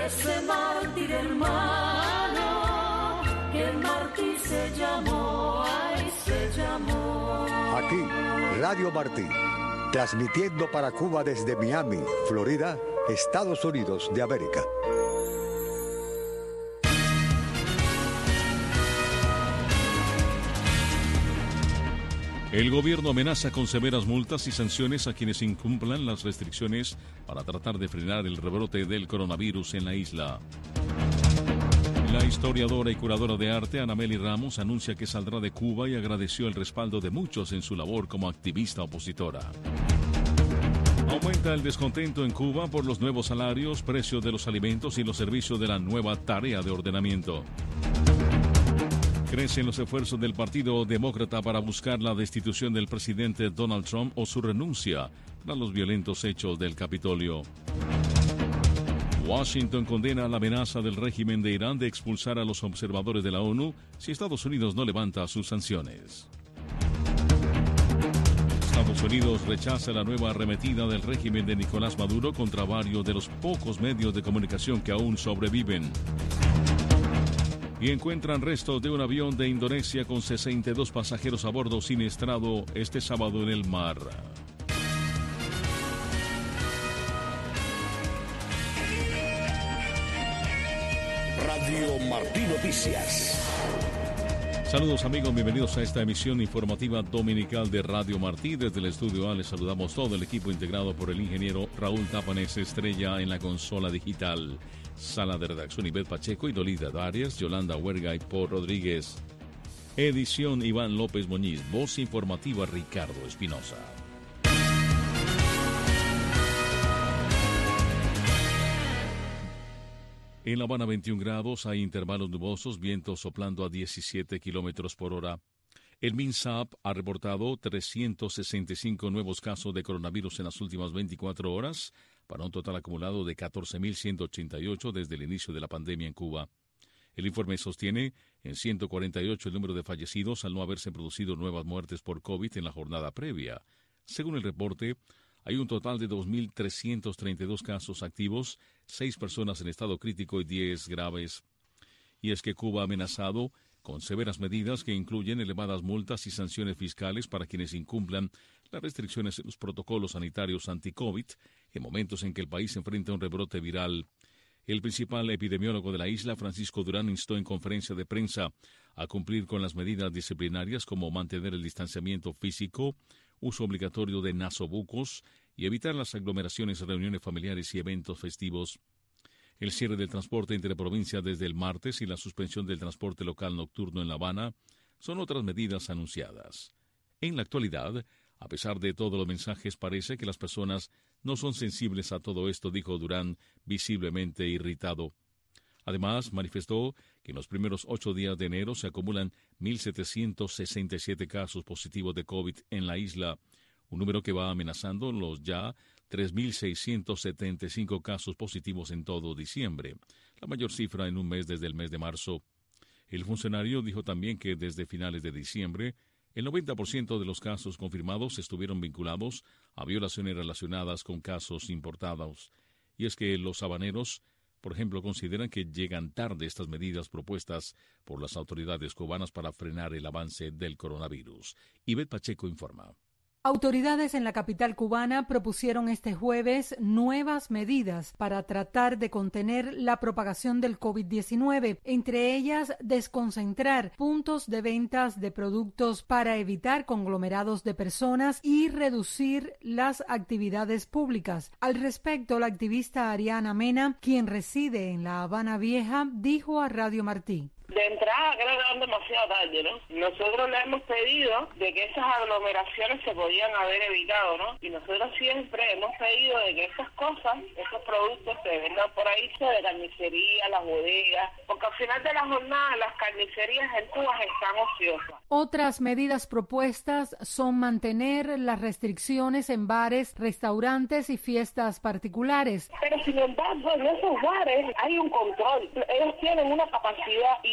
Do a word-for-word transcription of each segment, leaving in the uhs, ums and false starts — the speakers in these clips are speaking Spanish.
ese mártir hermano, que Martí se llamó, ay, se llamó. Aquí, Radio Martí, transmitiendo para Cuba desde Miami, Florida, Estados Unidos de América. El gobierno amenaza con severas multas y sanciones a quienes incumplan las restricciones para tratar de frenar el rebrote del coronavirus en la isla. La historiadora y curadora de arte Anameli Ramos anuncia que saldrá de Cuba y agradeció el respaldo de muchos en su labor como activista opositora. Aumenta el descontento en Cuba por los nuevos salarios, precios de los alimentos y los servicios de la nueva tarea de ordenamiento. Crecen los esfuerzos del Partido Demócrata para buscar la destitución del presidente Donald Trump o su renuncia tras los violentos hechos del Capitolio. Washington condena la amenaza del régimen de Irán de expulsar a los observadores de la ONU si Estados Unidos no levanta sus sanciones. Estados Unidos rechaza la nueva arremetida del régimen de Nicolás Maduro contra varios de los pocos medios de comunicación que aún sobreviven. Y encuentran restos de un avión de Indonesia con sesenta y dos pasajeros a bordo siniestrado este sábado en el mar. Radio Martí Noticias. Saludos amigos, bienvenidos a esta emisión informativa dominical de Radio Martí. Desde el estudio A les saludamos todo el equipo integrado por el ingeniero Raúl Tapanes Estrella en la consola digital. Sala de redacción Ivette Pacheco y Dolida Darias, Yolanda Huerga y Paul Rodríguez. Edición Iván López Muñiz, voz informativa Ricardo Espinosa. En La Habana veintiún grados, hay intervalos nubosos, vientos soplando a diecisiete kilómetros por hora. El MINSAP ha reportado trescientos sesenta y cinco nuevos casos de coronavirus en las últimas veinticuatro horas, para un total acumulado de catorce mil ciento ochenta y ocho desde el inicio de la pandemia en Cuba. El informe sostiene en ciento cuarenta y ocho el número de fallecidos al no haberse producido nuevas muertes por COVID en la jornada previa. Según el reporte, hay un total de dos mil trescientos treinta y dos casos activos, seis personas en estado crítico y diez graves. Y es que Cuba ha amenazado con severas medidas que incluyen elevadas multas y sanciones fiscales para quienes incumplan las restricciones en los protocolos sanitarios anti-COVID en momentos en que el país enfrenta un rebrote viral. El principal epidemiólogo de la isla, Francisco Durán, instó en conferencia de prensa a cumplir con las medidas disciplinarias como mantener el distanciamiento físico, uso obligatorio de nasobucos y evitar las aglomeraciones, reuniones familiares y eventos festivos. El cierre del transporte entre provincias desde el martes y la suspensión del transporte local nocturno en La Habana son otras medidas anunciadas. En la actualidad, a pesar de todos los mensajes, parece que las personas no son sensibles a todo esto, dijo Durán, visiblemente irritado. Además, manifestó que en los primeros ocho días de enero se acumulan mil setecientos sesenta y siete casos positivos de COVID en la isla, un número que va amenazando los ya tres mil seiscientos setenta y cinco casos positivos en todo diciembre, la mayor cifra en un mes desde el mes de marzo. El funcionario dijo también que desde finales de diciembre, el noventa por ciento de los casos confirmados estuvieron vinculados a violaciones relacionadas con casos importados. Y es que los habaneros, por ejemplo, consideran que llegan tarde estas medidas propuestas por las autoridades cubanas para frenar el avance del coronavirus. Ivette Pacheco informa. Autoridades en la capital cubana propusieron este jueves nuevas medidas para tratar de contener la propagación del COVID diecinueve, entre ellas desconcentrar puntos de ventas de productos para evitar conglomerados de personas y reducir las actividades públicas. Al respecto, la activista Ariana Mena, quien reside en La Habana Vieja, dijo a Radio Martí. De entrada creo que van demasiado tarde, ¿no? Nosotros le hemos pedido de que esas aglomeraciones se podían haber evitado, ¿no? Y nosotros siempre hemos pedido de que esas cosas, esos productos se vendan por ahí, sea de carnicería, las bodegas, porque al final de la jornada las carnicerías en Cuba están ociosas. Otras medidas propuestas son mantener las restricciones en bares, restaurantes y fiestas particulares. Pero sin embargo, en esos bares hay un control. Ellos tienen una capacidad y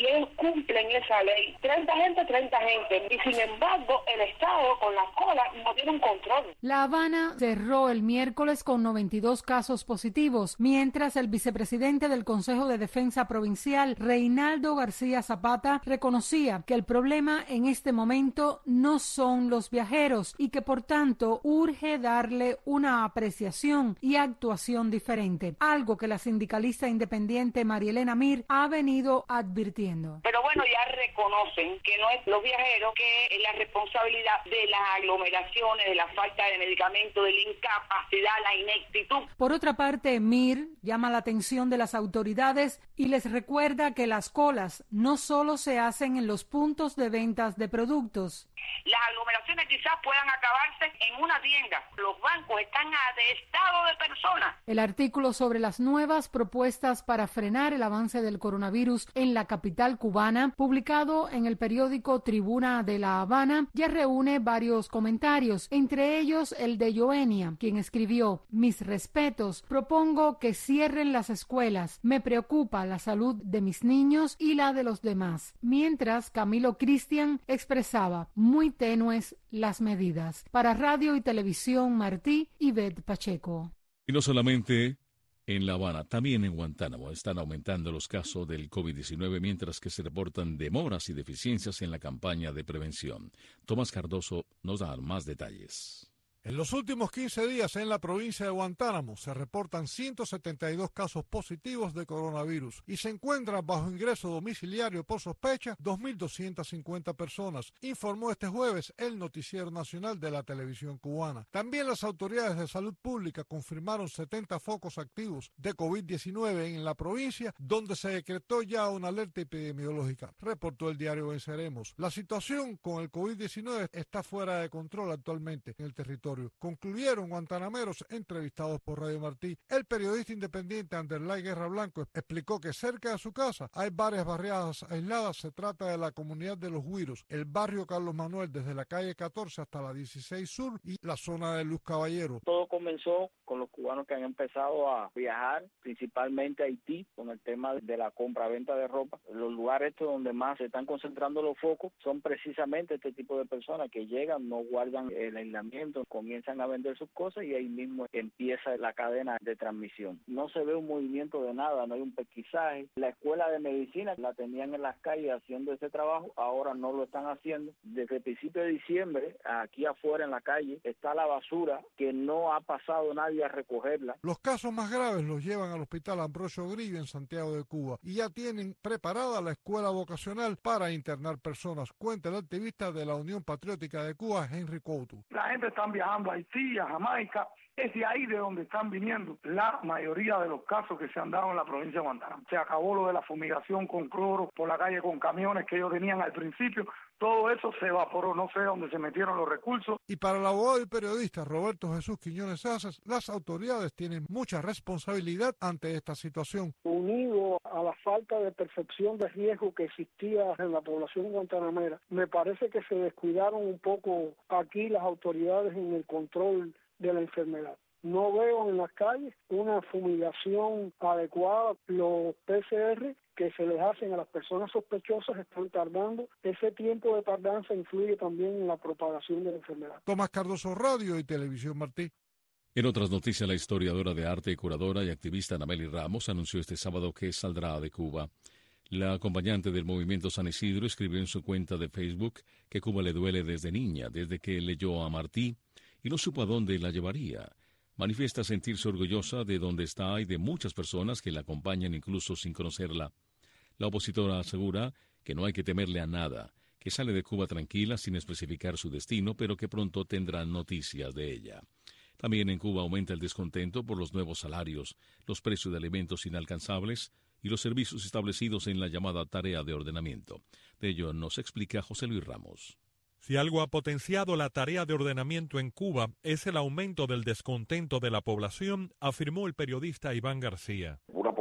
y ellos cumplen esa ley. treinta gente, treinta gente. Y sin embargo, el Estado con la cola no tiene un control. La Habana cerró el miércoles con noventa y dos casos positivos, mientras el vicepresidente del Consejo de Defensa Provincial, Reinaldo García Zapata, reconocía que el problema en este momento no son los viajeros y que por tanto urge darle una apreciación y actuación diferente, algo que la sindicalista independiente Marielena Mir ha venido advirtiendo. Pero bueno, ya reconocen que no es los viajeros, que es la responsabilidad de las aglomeraciones, de la falta de medicamentos, de la incapacidad, la ineptitud. Por otra parte, Mir llama la atención de las autoridades y les recuerda que las colas no solo se hacen en los puntos de ventas de productos. Las aglomeraciones quizás puedan acabarse en una tienda. Los bancos están atestados de personas. El artículo sobre las nuevas propuestas para frenar el avance del coronavirus en la capital cubana, publicado en el periódico Tribuna de La Habana, ya reúne varios comentarios, entre ellos el de Joenia, quien escribió: mis respetos, propongo que cierren las escuelas, me preocupa la salud de mis niños y la de los demás. Mientras Camilo Cristian expresaba: muy tenues las medidas. Para Radio y Televisión Martí, Ivette Pacheco. Y no solamente en La Habana, también en Guantánamo están aumentando los casos del COVID diecinueve, mientras que se reportan demoras y deficiencias en la campaña de prevención. Tomás Cardoso nos da más detalles. En los últimos quince días en la provincia de Guantánamo se reportan ciento setenta y dos casos positivos de coronavirus y se encuentran bajo ingreso domiciliario por sospecha dos mil doscientas cincuenta personas, informó este jueves el Noticiero Nacional de la Televisión Cubana. También las autoridades de salud pública confirmaron setenta focos activos de COVID diecinueve en la provincia, donde se decretó ya una alerta epidemiológica, reportó el diario Venceremos. La situación con el COVID diecinueve está fuera de control actualmente en el territorio. Concluyeron guantanameros entrevistados por Radio Martí. El periodista independiente Anderlay Guerra Blanco explicó que cerca de su casa hay varias barriadas aisladas. Se trata de la comunidad de Los Güiros, el barrio Carlos Manuel, desde la calle catorce hasta la dieciséis Sur y la zona de Luz Caballero. Todo comenzó con los cubanos que han empezado a viajar, principalmente a Haití, con el tema de la compra-venta de ropa. Los lugares estos donde más se están concentrando los focos son precisamente este tipo de personas que llegan, no guardan el aislamiento, comienzan a vender sus cosas y ahí mismo empieza la cadena de transmisión. No se ve un movimiento de nada, no hay un pesquisaje. La escuela de medicina la tenían en las calles haciendo ese trabajo, ahora no lo están haciendo. Desde el principio de diciembre, aquí afuera en la calle, está la basura que no ha pasado nadie a recogerla. Los casos más graves los llevan al Hospital Ambrosio Grillo en Santiago de Cuba y ya tienen preparada la escuela vocacional para internar personas, cuenta el activista de la Unión Patriótica de Cuba, Henry Couto. La gente está viajando a Haití, a Jamaica. Es de ahí de donde están viniendo la mayoría de los casos que se han dado en la provincia de Guantánamo. Se acabó lo de la fumigación con cloro por la calle con camiones que ellos tenían al principio. Todo eso se evaporó, no sé dónde se metieron los recursos. Y para el abogado y periodista Roberto Jesús Quiñones Haces, las autoridades tienen mucha responsabilidad ante esta situación. Unido a la falta de percepción de riesgo que existía en la población guantanamera, me parece que se descuidaron un poco aquí las autoridades en el control de la enfermedad. No veo en las calles una fumigación adecuada. Los P C R que se les hacen a las personas sospechosas están tardando. Ese tiempo de tardanza influye también en la propagación de la enfermedad. Tomás Cardoso, Radio y Televisión Martí. En otras noticias, la historiadora de arte, curadora y activista Anameli Ramos anunció este sábado que saldrá de Cuba. La acompañante del movimiento San Isidro escribió en su cuenta de Facebook que Cuba le duele desde niña, desde que leyó a Martí y no supo a dónde la llevaría. Manifiesta sentirse orgullosa de dónde está y de muchas personas que la acompañan incluso sin conocerla. La opositora asegura que no hay que temerle a nada, que sale de Cuba tranquila sin especificar su destino, pero que pronto tendrán noticias de ella. También en Cuba aumenta el descontento por los nuevos salarios, los precios de alimentos inalcanzables y los servicios establecidos en la llamada tarea de ordenamiento. De ello nos explica José Luis Ramos. Si algo ha potenciado la tarea de ordenamiento en Cuba es el aumento del descontento de la población, afirmó el periodista Iván García. Una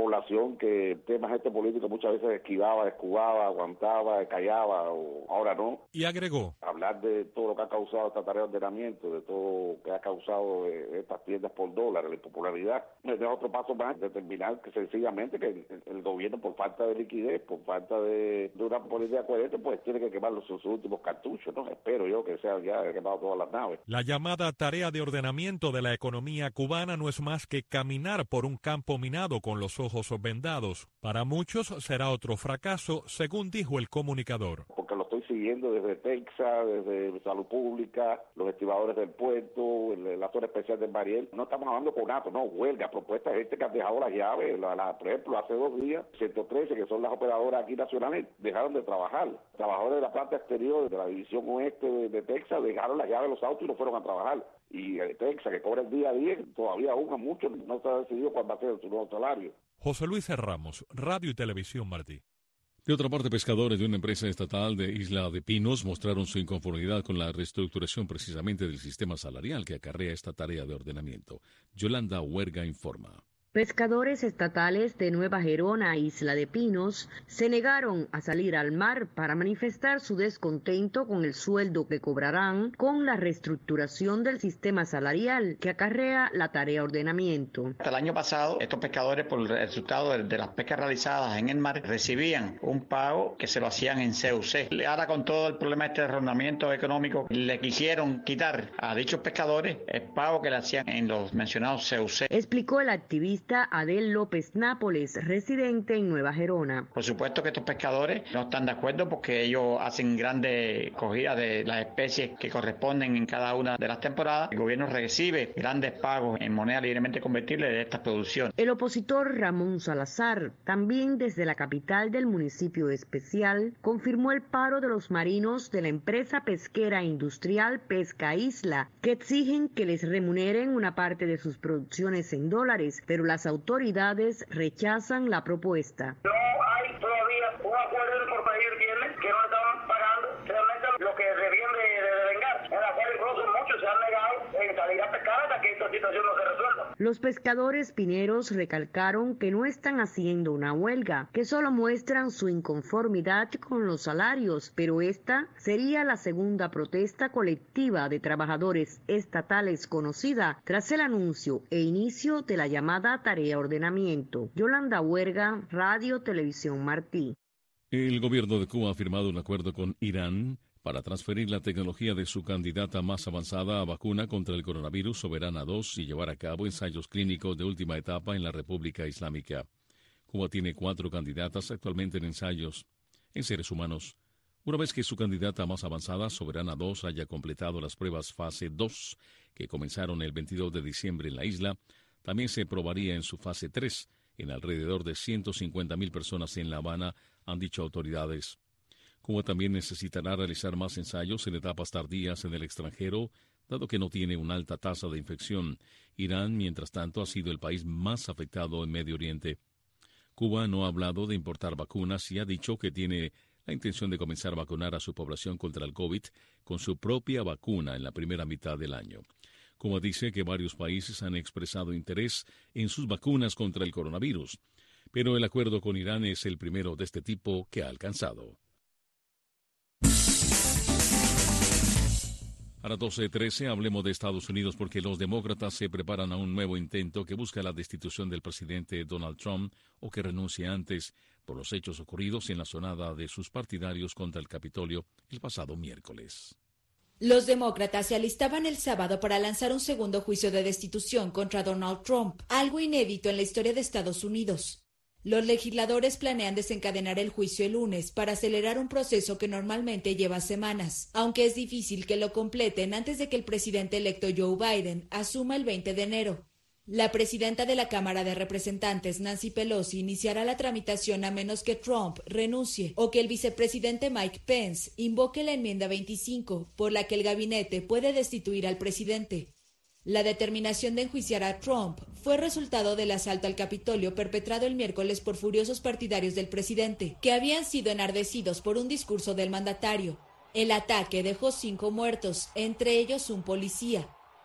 población que el tema este político muchas veces esquivaba, escubaba, aguantaba, callaba, o ahora no. Y agregó: hablar de todo lo que ha causado esta tarea de ordenamiento, de todo lo que ha causado eh, estas tiendas por dólar, la impopularidad, es otro paso más, determinar que sencillamente que el, el gobierno, por falta de liquidez, por falta de, de una política coherente, pues tiene que quemar los, sus últimos cartuchos, ¿no? Espero yo que sea ya quemado todas las naves. La llamada tarea de ordenamiento de la economía cubana no es más que caminar por un campo minado con los ojos vendados. Para muchos será otro fracaso, según dijo el comunicador. Porque lo estoy siguiendo desde Texas, desde Salud Pública, los estibadores del puerto, la zona especial del Mariel. No estamos hablando con conato, no, huelga, propuesta de gente que han dejado las llaves. La, la, por ejemplo, hace dos días, ciento trece, que son las operadoras aquí nacionales, dejaron de trabajar. Trabajadores de la planta exterior de la división oeste de, de Texas dejaron las llaves de los autos y no fueron a trabajar. Y el Texas, que cobra el día a día, todavía aún a muchos no se ha decidido cuál va a ser su nuevo salario. José Luis Ramos, Radio y Televisión Martí. De otra parte, pescadores de una empresa estatal de Isla de Pinos mostraron su inconformidad con la reestructuración precisamente del sistema salarial que acarrea esta tarea de ordenamiento. Yolanda Huerga informa. Pescadores estatales de Nueva Gerona, Isla de Pinos, se negaron a salir al mar para manifestar su descontento con el sueldo que cobrarán con la reestructuración del sistema salarial que acarrea la tarea de ordenamiento. Hasta el año pasado, estos pescadores, por el resultado de, de las pescas realizadas en el mar, recibían un pago que se lo hacían en C U C. Ahora, con todo el problema este de ordenamiento económico, le quisieron quitar a dichos pescadores el pago que le hacían en los mencionados C U C. Explicó el activista Adel López Nápoles, residente en Nueva Gerona. Por supuesto que estos pescadores no están de acuerdo porque ellos hacen grandes cogidas de las especies que corresponden en cada una de las temporadas. El gobierno recibe grandes pagos en moneda libremente convertible de estas producciones. El opositor Ramón Salazar, también desde la capital del municipio especial, confirmó el paro de los marinos de la empresa pesquera industrial Pesca Isla, que exigen que les remuneren una parte de sus producciones en dólares, pero la Las autoridades rechazan la propuesta. No hay todavía un acuerdo por país el viernes que no estaban pagando realmente lo que debían de, de, de vengar, en la cual incluso muchos se han negado en salir a pescar hasta que esta situación no se resuelva. Los pescadores pineros recalcaron que no están haciendo una huelga, que solo muestran su inconformidad con los salarios, pero esta sería la segunda protesta colectiva de trabajadores estatales conocida tras el anuncio e inicio de la llamada tarea ordenamiento. Yolanda Huerga, Radio Televisión Martí. El gobierno de Cuba ha firmado un acuerdo con Irán para transferir la tecnología de su candidata más avanzada a vacuna contra el coronavirus Soberana dos y llevar a cabo ensayos clínicos de última etapa en la República Islámica. Cuba tiene cuatro candidatas actualmente en ensayos en seres humanos. Una vez que su candidata más avanzada, Soberana dos, haya completado las pruebas fase dos, que comenzaron el veintidós de diciembre en la isla, también se probaría en su fase tres, en alrededor de ciento cincuenta mil personas en La Habana, han dicho autoridades. Cuba también necesitará realizar más ensayos en etapas tardías en el extranjero, dado que no tiene una alta tasa de infección. Irán, mientras tanto, ha sido el país más afectado en Medio Oriente. Cuba no ha hablado de importar vacunas y ha dicho que tiene la intención de comenzar a vacunar a su población contra el COVID con su propia vacuna en la primera mitad del año. Cuba dice que varios países han expresado interés en sus vacunas contra el coronavirus, pero el acuerdo con Irán es el primero de este tipo que ha alcanzado. A las doce trece hablemos de Estados Unidos porque los demócratas se preparan a un nuevo intento que busca la destitución del presidente Donald Trump o que renuncie antes por los hechos ocurridos en la sonada de sus partidarios contra el Capitolio el pasado miércoles. Los demócratas se alistaban el sábado para lanzar un segundo juicio de destitución contra Donald Trump, algo inédito en la historia de Estados Unidos. Los legisladores planean desencadenar el juicio el lunes para acelerar un proceso que normalmente lleva semanas, aunque es difícil que lo completen antes de que el presidente electo Joe Biden asuma el veinte de enero. La presidenta de la Cámara de Representantes, Nancy Pelosi, iniciará la tramitación a menos que Trump renuncie o que el vicepresidente Mike Pence invoque la enmienda veinticinco, por la que el gabinete puede destituir al presidente. La determinación de enjuiciar a Trump fue resultado del asalto al Capitolio perpetrado el miércoles por furiosos partidarios del presidente, que habían sido enardecidos por un discurso del mandatario. El ataque dejó cinco muertos, entre ellos un policía.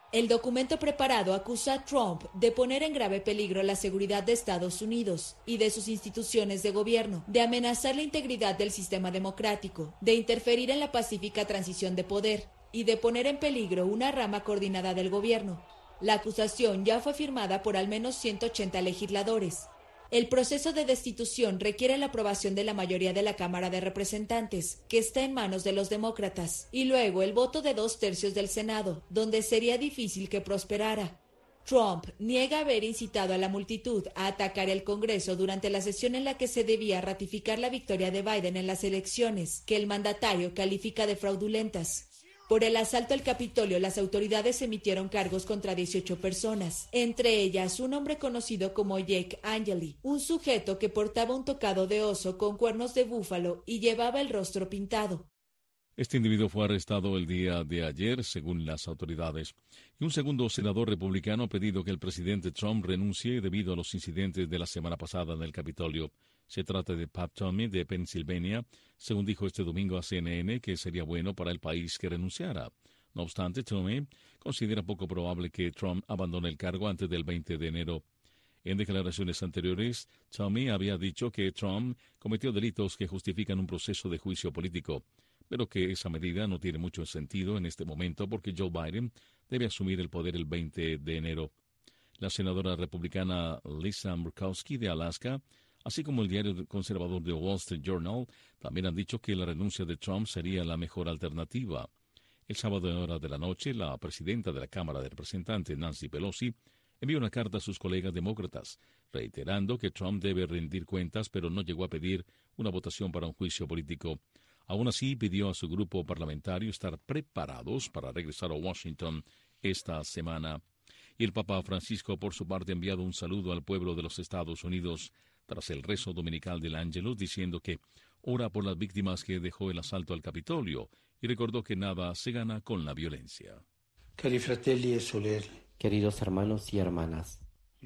El documento preparado acusa a Trump de poner en grave peligro la seguridad de Estados Unidos y de sus instituciones de gobierno, de amenazar la integridad del sistema democrático, de interferir en la pacífica transición de poder y de poner en peligro una rama coordinada del gobierno. La acusación ya fue firmada por al menos ciento ochenta legisladores. El proceso de destitución requiere la aprobación de la mayoría de la Cámara de Representantes, que está en manos de los demócratas, y luego el voto de dos tercios del Senado, donde sería difícil que prosperara. Trump niega haber incitado a la multitud a atacar el Congreso durante la sesión en la que se debía ratificar la victoria de Biden en las elecciones, que el mandatario califica de fraudulentas. Por el asalto al Capitolio, las autoridades emitieron cargos contra dieciocho personas, entre ellas un hombre conocido como Jake Angeli, un sujeto que portaba un tocado de oso con cuernos de búfalo y llevaba el rostro pintado. Este individuo fue arrestado el día de ayer, según las autoridades. Y un segundo senador republicano ha pedido que el presidente Trump renuncie debido a los incidentes de la semana pasada en el Capitolio. Se trata de Pat Toomey, de Pensilvania, según dijo este domingo a C N N que sería bueno para el país que renunciara. No obstante, Toomey considera poco probable que Trump abandone el cargo antes del veinte de enero. En declaraciones anteriores, Toomey había dicho que Trump cometió delitos que justifican un proceso de juicio político, pero que esa medida no tiene mucho sentido en este momento porque Joe Biden debe asumir el poder el veinte de enero. La senadora republicana Lisa Murkowski de Alaska, así como el diario conservador The Wall Street Journal, también han dicho que la renuncia de Trump sería la mejor alternativa. El sábado en hora de la noche, la presidenta de la Cámara de Representantes, Nancy Pelosi, envió una carta a sus colegas demócratas, reiterando que Trump debe rendir cuentas, pero no llegó a pedir una votación para un juicio político. Aún así, pidió a su grupo parlamentario estar preparados para regresar a Washington esta semana. Y el Papa Francisco, por su parte, ha enviado un saludo al pueblo de los Estados Unidos tras el rezo dominical del Ángelus, diciendo que ora por las víctimas que dejó el asalto al Capitolio y recordó que nada se gana con la violencia. Cari fratelli e sorelle, queridos hermanos y hermanas,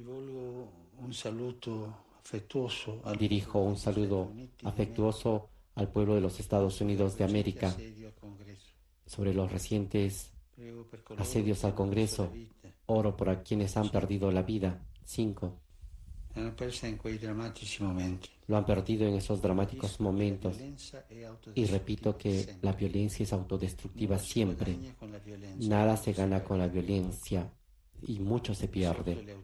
un saludo afectuoso al dirijo un saludo afectuoso al pueblo de los Estados Unidos de América sobre los recientes asedios al Congreso. Oro por a quienes han perdido la vida. Cinco. Lo han perdido en esos dramáticos momentos. Y repito que la violencia es autodestructiva siempre. Nada se gana con la violencia y mucho se pierde.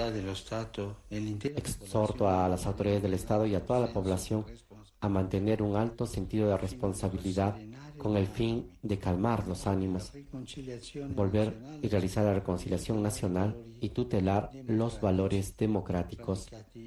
Exhorto a las autoridades del Estado y a toda la población a mantener un alto sentido de responsabilidad con el fin de calmar los ánimos, volver y realizar la reconciliación nacional y tutelar los valores democráticos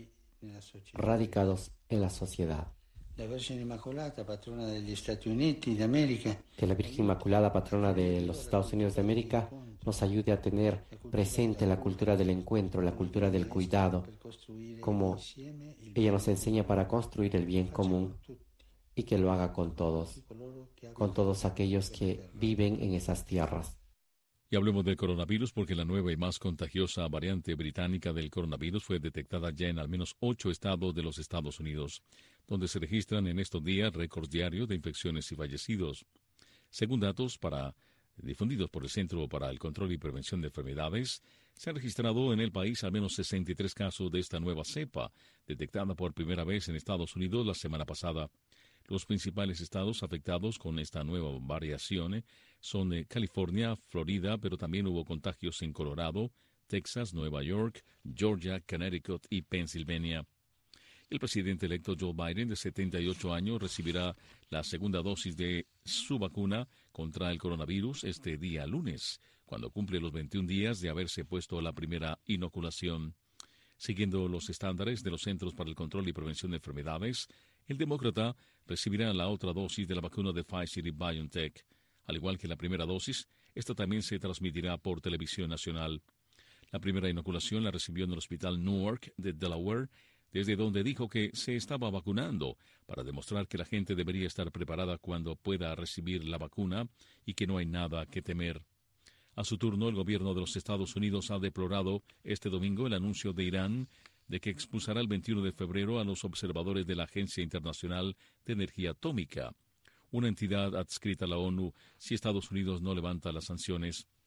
radicados en la sociedad. La Virgen Inmaculada, patrona degli Stati Uniti d'America. Que la Virgen Inmaculada, patrona de los Estados Unidos de América, nos ayude a tener presente la cultura del encuentro, la cultura del cuidado, como ella nos enseña para construir el bien común, y que lo haga con todos, con todos aquellos que viven en esas tierras. Y hablemos del coronavirus porque la nueva y más contagiosa variante británica del coronavirus fue detectada ya en al menos ocho estados de los Estados Unidos, donde se registran en estos días récords diarios de infecciones y fallecidos. Según datos para, difundidos por el Centro para el Control y Prevención de Enfermedades, se han registrado en el país al menos sesenta y tres casos de esta nueva cepa, detectada por primera vez en Estados Unidos la semana pasada. Los principales estados afectados con esta nueva variación son eh, California, Florida, pero también hubo contagios en Colorado, Texas, Nueva York, Georgia, Connecticut y Pensilvania. El presidente electo Joe Biden, de setenta y ocho años, recibirá la segunda dosis de su vacuna contra el coronavirus este día lunes, cuando cumple los veintiún días de haberse puesto la primera inoculación. Siguiendo los estándares de los Centros para el Control y Prevención de Enfermedades, el demócrata recibirá la otra dosis de la vacuna de Pfizer y BioNTech. Al igual que la primera dosis, esta también se transmitirá por televisión nacional. La primera inoculación la recibió en el Hospital Newark de Delaware, desde donde dijo que se estaba vacunando para demostrar que la gente debería estar preparada cuando pueda recibir la vacuna y que no hay nada que temer. A su turno, el gobierno de los Estados Unidos ha deplorado este domingo el anuncio de Irán de que expulsará el veintiuno de febrero a los observadores de la Agencia Internacional de Energía Atómica, una entidad adscrita a la ONU si Estados Unidos no levanta las sanciones.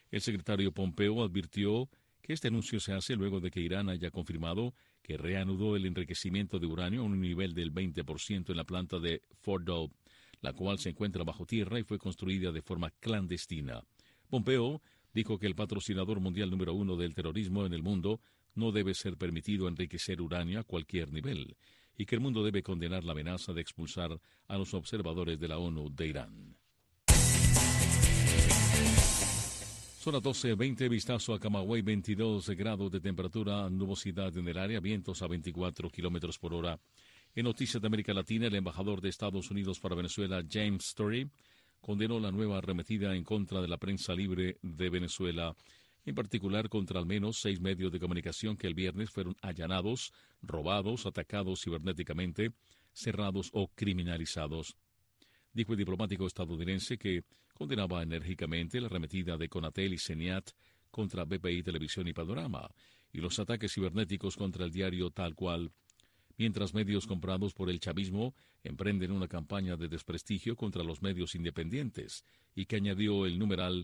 El secretario Pompeo advirtió que este anuncio se hace luego de que Irán haya confirmado que reanudó el enriquecimiento de uranio a un nivel del veinte por ciento en la planta de Fordow, la cual se encuentra bajo tierra y fue construida de forma clandestina. Pompeo dijo que el patrocinador mundial número uno del terrorismo en el mundo no debe ser permitido enriquecer uranio a cualquier nivel y que el mundo debe condenar la amenaza de expulsar a los observadores de la ONU de Irán. Son las doce veinte, vistazo a Camagüey, veintidós grados de temperatura, nubosidad en el área, vientos a veinticuatro kilómetros por hora. En noticias de América Latina, el embajador de Estados Unidos para Venezuela, James Story, condenó la nueva arremetida en contra de la prensa libre de Venezuela, en particular contra al menos seis medios de comunicación que el viernes fueron allanados, robados, atacados cibernéticamente, cerrados o criminalizados. Dijo el diplomático estadounidense que condenaba enérgicamente la arremetida de Conatel y CENIAT contra B P I Televisión y Panorama y los ataques cibernéticos contra el diario Tal Cual, mientras medios comprados por el chavismo emprenden una campaña de desprestigio contra los medios independientes, y que añadió el numeral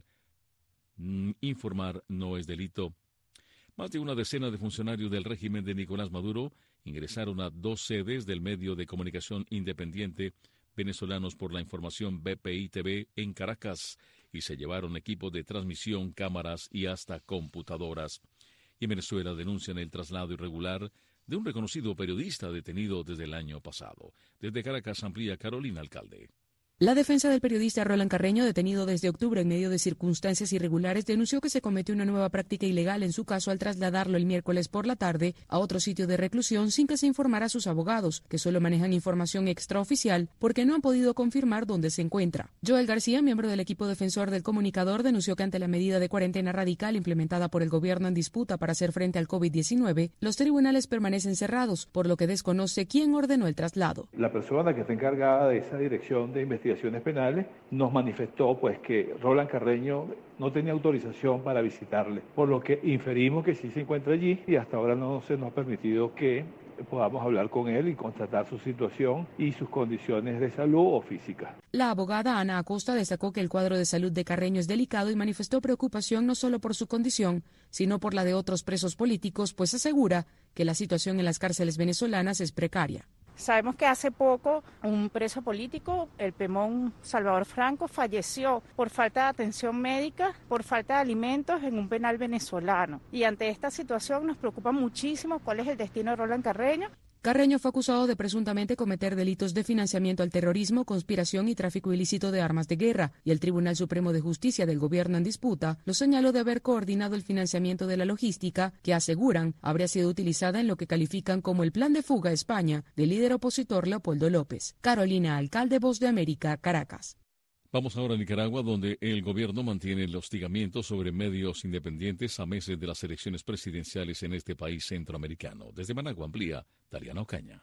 «Informar no es delito». Más de una decena de funcionarios del régimen de Nicolás Maduro ingresaron a dos sedes del medio de comunicación independiente Venezolanos por la Información B P I T V en Caracas y se llevaron equipos de transmisión, cámaras y hasta computadoras. Y en Venezuela denuncian el traslado irregular de un reconocido periodista detenido desde el año pasado. Desde Caracas amplía Carolina Alcalde. La defensa del periodista Roland Carreño, detenido desde octubre en medio de circunstancias irregulares, denunció que se cometió una nueva práctica ilegal en su caso al trasladarlo el miércoles por la tarde a otro sitio de reclusión sin que se informara a sus abogados, que solo manejan información extraoficial porque no han podido confirmar dónde se encuentra. Joel García, miembro del equipo defensor del comunicador, denunció que ante la medida de cuarentena radical implementada por el gobierno en disputa para hacer frente al COVID diecinueve, los tribunales permanecen cerrados, por lo que desconoce quién ordenó el traslado. La persona que está encargada de esa dirección de investigación Investigaciones penales nos manifestó pues que Roland Carreño no tenía autorización para visitarle, por lo que inferimos que sí se encuentra allí y hasta ahora no se nos ha permitido que podamos hablar con él y constatar su situación y sus condiciones de salud o física. La abogada Ana Acosta destacó que el cuadro de salud de Carreño es delicado y manifestó preocupación no solo por su condición, sino por la de otros presos políticos, pues asegura que la situación en las cárceles venezolanas es precaria. Sabemos que hace poco un preso político, el Pemón Salvador Franco, falleció por falta de atención médica, por falta de alimentos en un penal venezolano. Y ante esta situación nos preocupa muchísimo cuál es el destino de Roland Carreño. Carreño fue acusado de presuntamente cometer delitos de financiamiento al terrorismo, conspiración y tráfico ilícito de armas de guerra, y el Tribunal Supremo de Justicia del gobierno en disputa lo señaló de haber coordinado el financiamiento de la logística que, aseguran, habría sido utilizada en lo que califican como el plan de fuga a España del líder opositor Leopoldo López. Carolina Alcalde, Voz de América, Caracas. Vamos ahora a Nicaragua, donde el gobierno mantiene el hostigamiento sobre medios independientes a meses de las elecciones presidenciales en este país centroamericano. Desde Managua amplía Tariana Ocaña.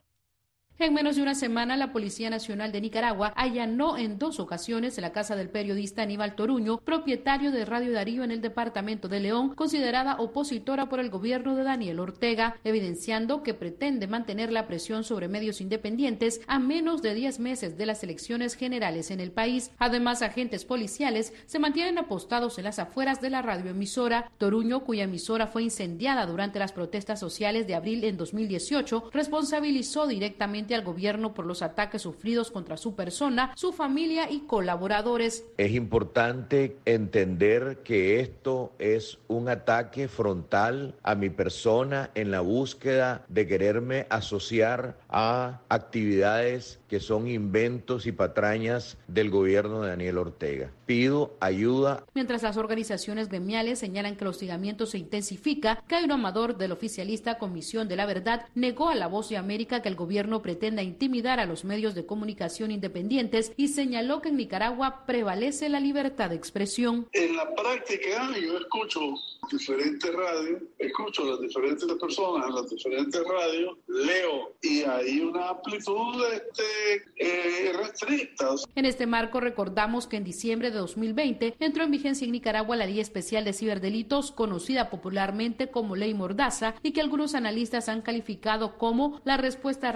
En menos de una semana, la Policía Nacional de Nicaragua allanó en dos ocasiones la casa del periodista Aníbal Toruño, propietario de Radio Darío en el departamento de León, considerada opositora por el gobierno de Daniel Ortega, evidenciando que pretende mantener la presión sobre medios independientes a menos de diez meses de las elecciones generales en el país. Además, agentes policiales se mantienen apostados en las afueras de la radioemisora. Toruño, cuya emisora fue incendiada durante las protestas sociales de abril en dos mil dieciocho, responsabilizó directamente al gobierno por los ataques sufridos contra su persona, su familia y colaboradores. Es importante entender que esto es un ataque frontal a mi persona en la búsqueda de quererme asociar a actividades que son inventos y patrañas del gobierno de Daniel Ortega. Pido ayuda. Mientras las organizaciones gremiales señalan que el hostigamiento se intensifica, Cairo Amador, del oficialista Comisión de la Verdad, negó a La Voz de América que el gobierno pretenda intimidar a los medios de comunicación independientes y señaló que en Nicaragua prevalece la libertad de expresión. En la práctica, yo escucho diferentes radios, escucho a las diferentes personas en las diferentes radios, leo y hay una amplitud este, eh, restricta. En este marco recordamos que en diciembre de dos mil veinte entró en vigencia en Nicaragua la Ley Especial de Ciberdelitos, conocida popularmente como Ley Mordaza, y que algunos analistas han calificado como la respuesta represiva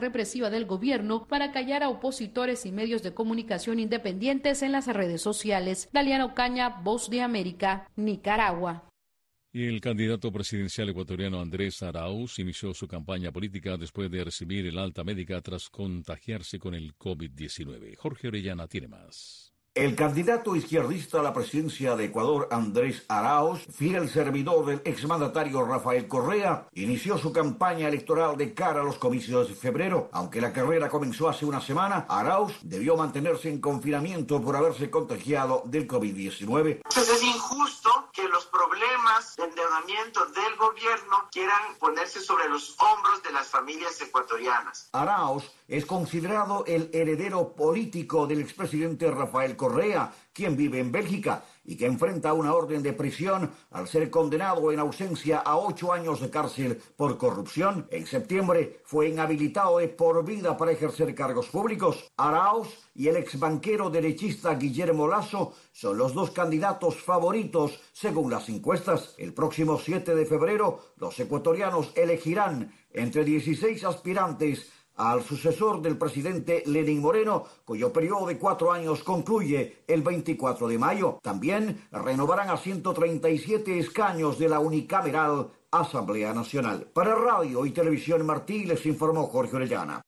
ayuda del gobierno para callar a opositores y medios de comunicación independientes en las redes sociales. Daliana Ocaña, Voz de América, Nicaragua. Y el candidato presidencial ecuatoriano Andrés Arauz inició su campaña política después de recibir el alta médica tras contagiarse con el COVID diecinueve. Jorge Orellana tiene más. El candidato izquierdista a la presidencia de Ecuador, Andrés Arauz, fiel servidor del exmandatario Rafael Correa, inició su campaña electoral de cara a los comicios de febrero. Aunque la carrera comenzó hace una semana, Arauz debió mantenerse en confinamiento por haberse contagiado del COVID diecinueve. Entonces es injusto que los problemas de endeudamiento del gobierno quieran ponerse sobre los hombros de las familias ecuatorianas. Arauz es considerado el heredero político del expresidente Rafael Correa, quien vive en Bélgica y que enfrenta una orden de prisión al ser condenado en ausencia a ocho años de cárcel por corrupción. En septiembre fue inhabilitado de por vida para ejercer cargos públicos. Arauz y el exbanquero derechista Guillermo Lasso son los dos candidatos favoritos según las encuestas. El próximo siete de febrero, los ecuatorianos elegirán entre dieciséis aspirantes al sucesor del presidente Lenín Moreno, cuyo periodo de cuatro años concluye el veinticuatro de mayo. También renovarán a ciento treinta y siete escaños de la unicameral Asamblea Nacional. Para Radio y Televisión Martí les informó Jorge Orellana.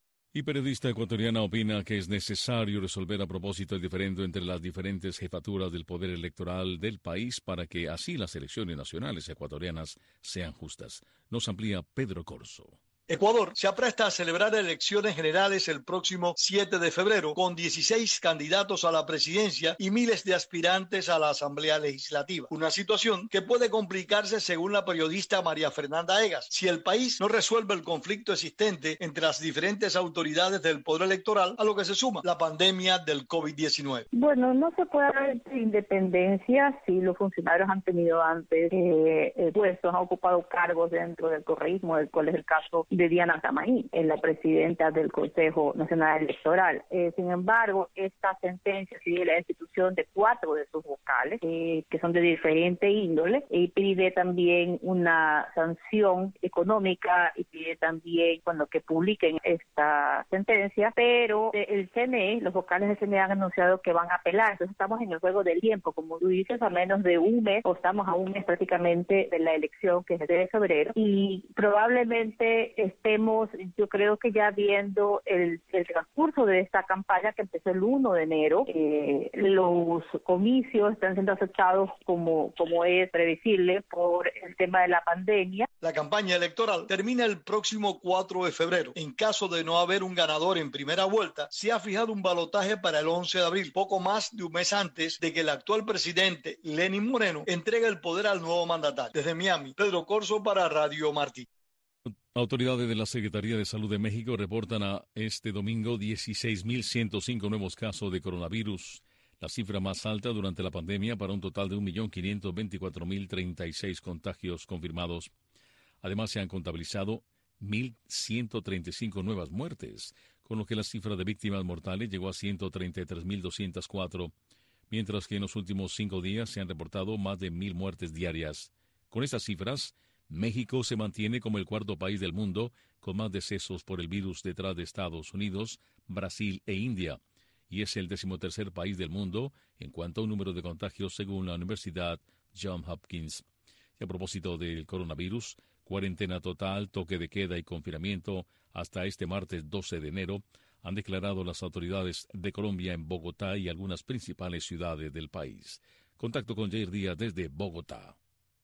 Y periodista ecuatoriana opina que es necesario resolver a propósito el diferendo entre las diferentes jefaturas del poder electoral del país para que así las elecciones nacionales ecuatorianas sean justas. Nos amplía Pedro Corso. Ecuador se apresta a celebrar elecciones generales el próximo siete de febrero con dieciséis candidatos a la presidencia y miles de aspirantes a la Asamblea Legislativa. Una situación que puede complicarse según la periodista María Fernanda Egas si el país no resuelve el conflicto existente entre las diferentes autoridades del poder electoral, a lo que se suma la pandemia del COVID diecinueve. Bueno, no se puede hablar de independencia si los funcionarios han tenido antes eh, puestos, han ocupado cargos dentro del correísmo, del cual es el caso de Diana Camaí, en la presidenta del Consejo Nacional Electoral. Eh, sin embargo, esta sentencia sigue la destitución de cuatro de sus vocales, eh, que son de diferente índole, y pide también una sanción económica y pide también, bueno, que publiquen esta sentencia, pero el C N E, los vocales del C N E han anunciado que van a apelar. Entonces estamos en el juego del tiempo, como tú dices, a menos de un mes, o estamos a un mes prácticamente de la elección, que es el de febrero, y probablemente estemos, yo creo que ya viendo el, el transcurso de esta campaña que empezó el uno de enero, eh, los comicios están siendo aceptados como, como es previsible por el tema de la pandemia. La campaña electoral termina el próximo cuatro de febrero. En caso de no haber un ganador en primera vuelta, se ha fijado un balotaje para el once de abril, poco más de un mes antes de que el actual presidente Lenín Moreno entregue el poder al nuevo mandatario. Desde Miami, Pedro Corso para Radio Martí. Autoridades de la Secretaría de Salud de México reportan a este domingo dieciséis mil ciento cinco nuevos casos de coronavirus, la cifra más alta durante la pandemia para un total de un millón quinientos veinticuatro mil treinta y seis contagios confirmados. Además, se han contabilizado mil ciento treinta y cinco nuevas muertes, con lo que la cifra de víctimas mortales llegó a ciento treinta y tres mil doscientos cuatro, mientras que en los últimos cinco días se han reportado más de mil muertes diarias. Con estas cifras, México se mantiene como el cuarto país del mundo con más decesos por el virus detrás de Estados Unidos, Brasil e India, y es el decimotercer país del mundo en cuanto a un número de contagios según la Universidad Johns Hopkins. Y a propósito del coronavirus, cuarentena total, toque de queda y confinamiento hasta este martes doce de enero han declarado las autoridades de Colombia en Bogotá y algunas principales ciudades del país. Contacto con Jair Díaz desde Bogotá.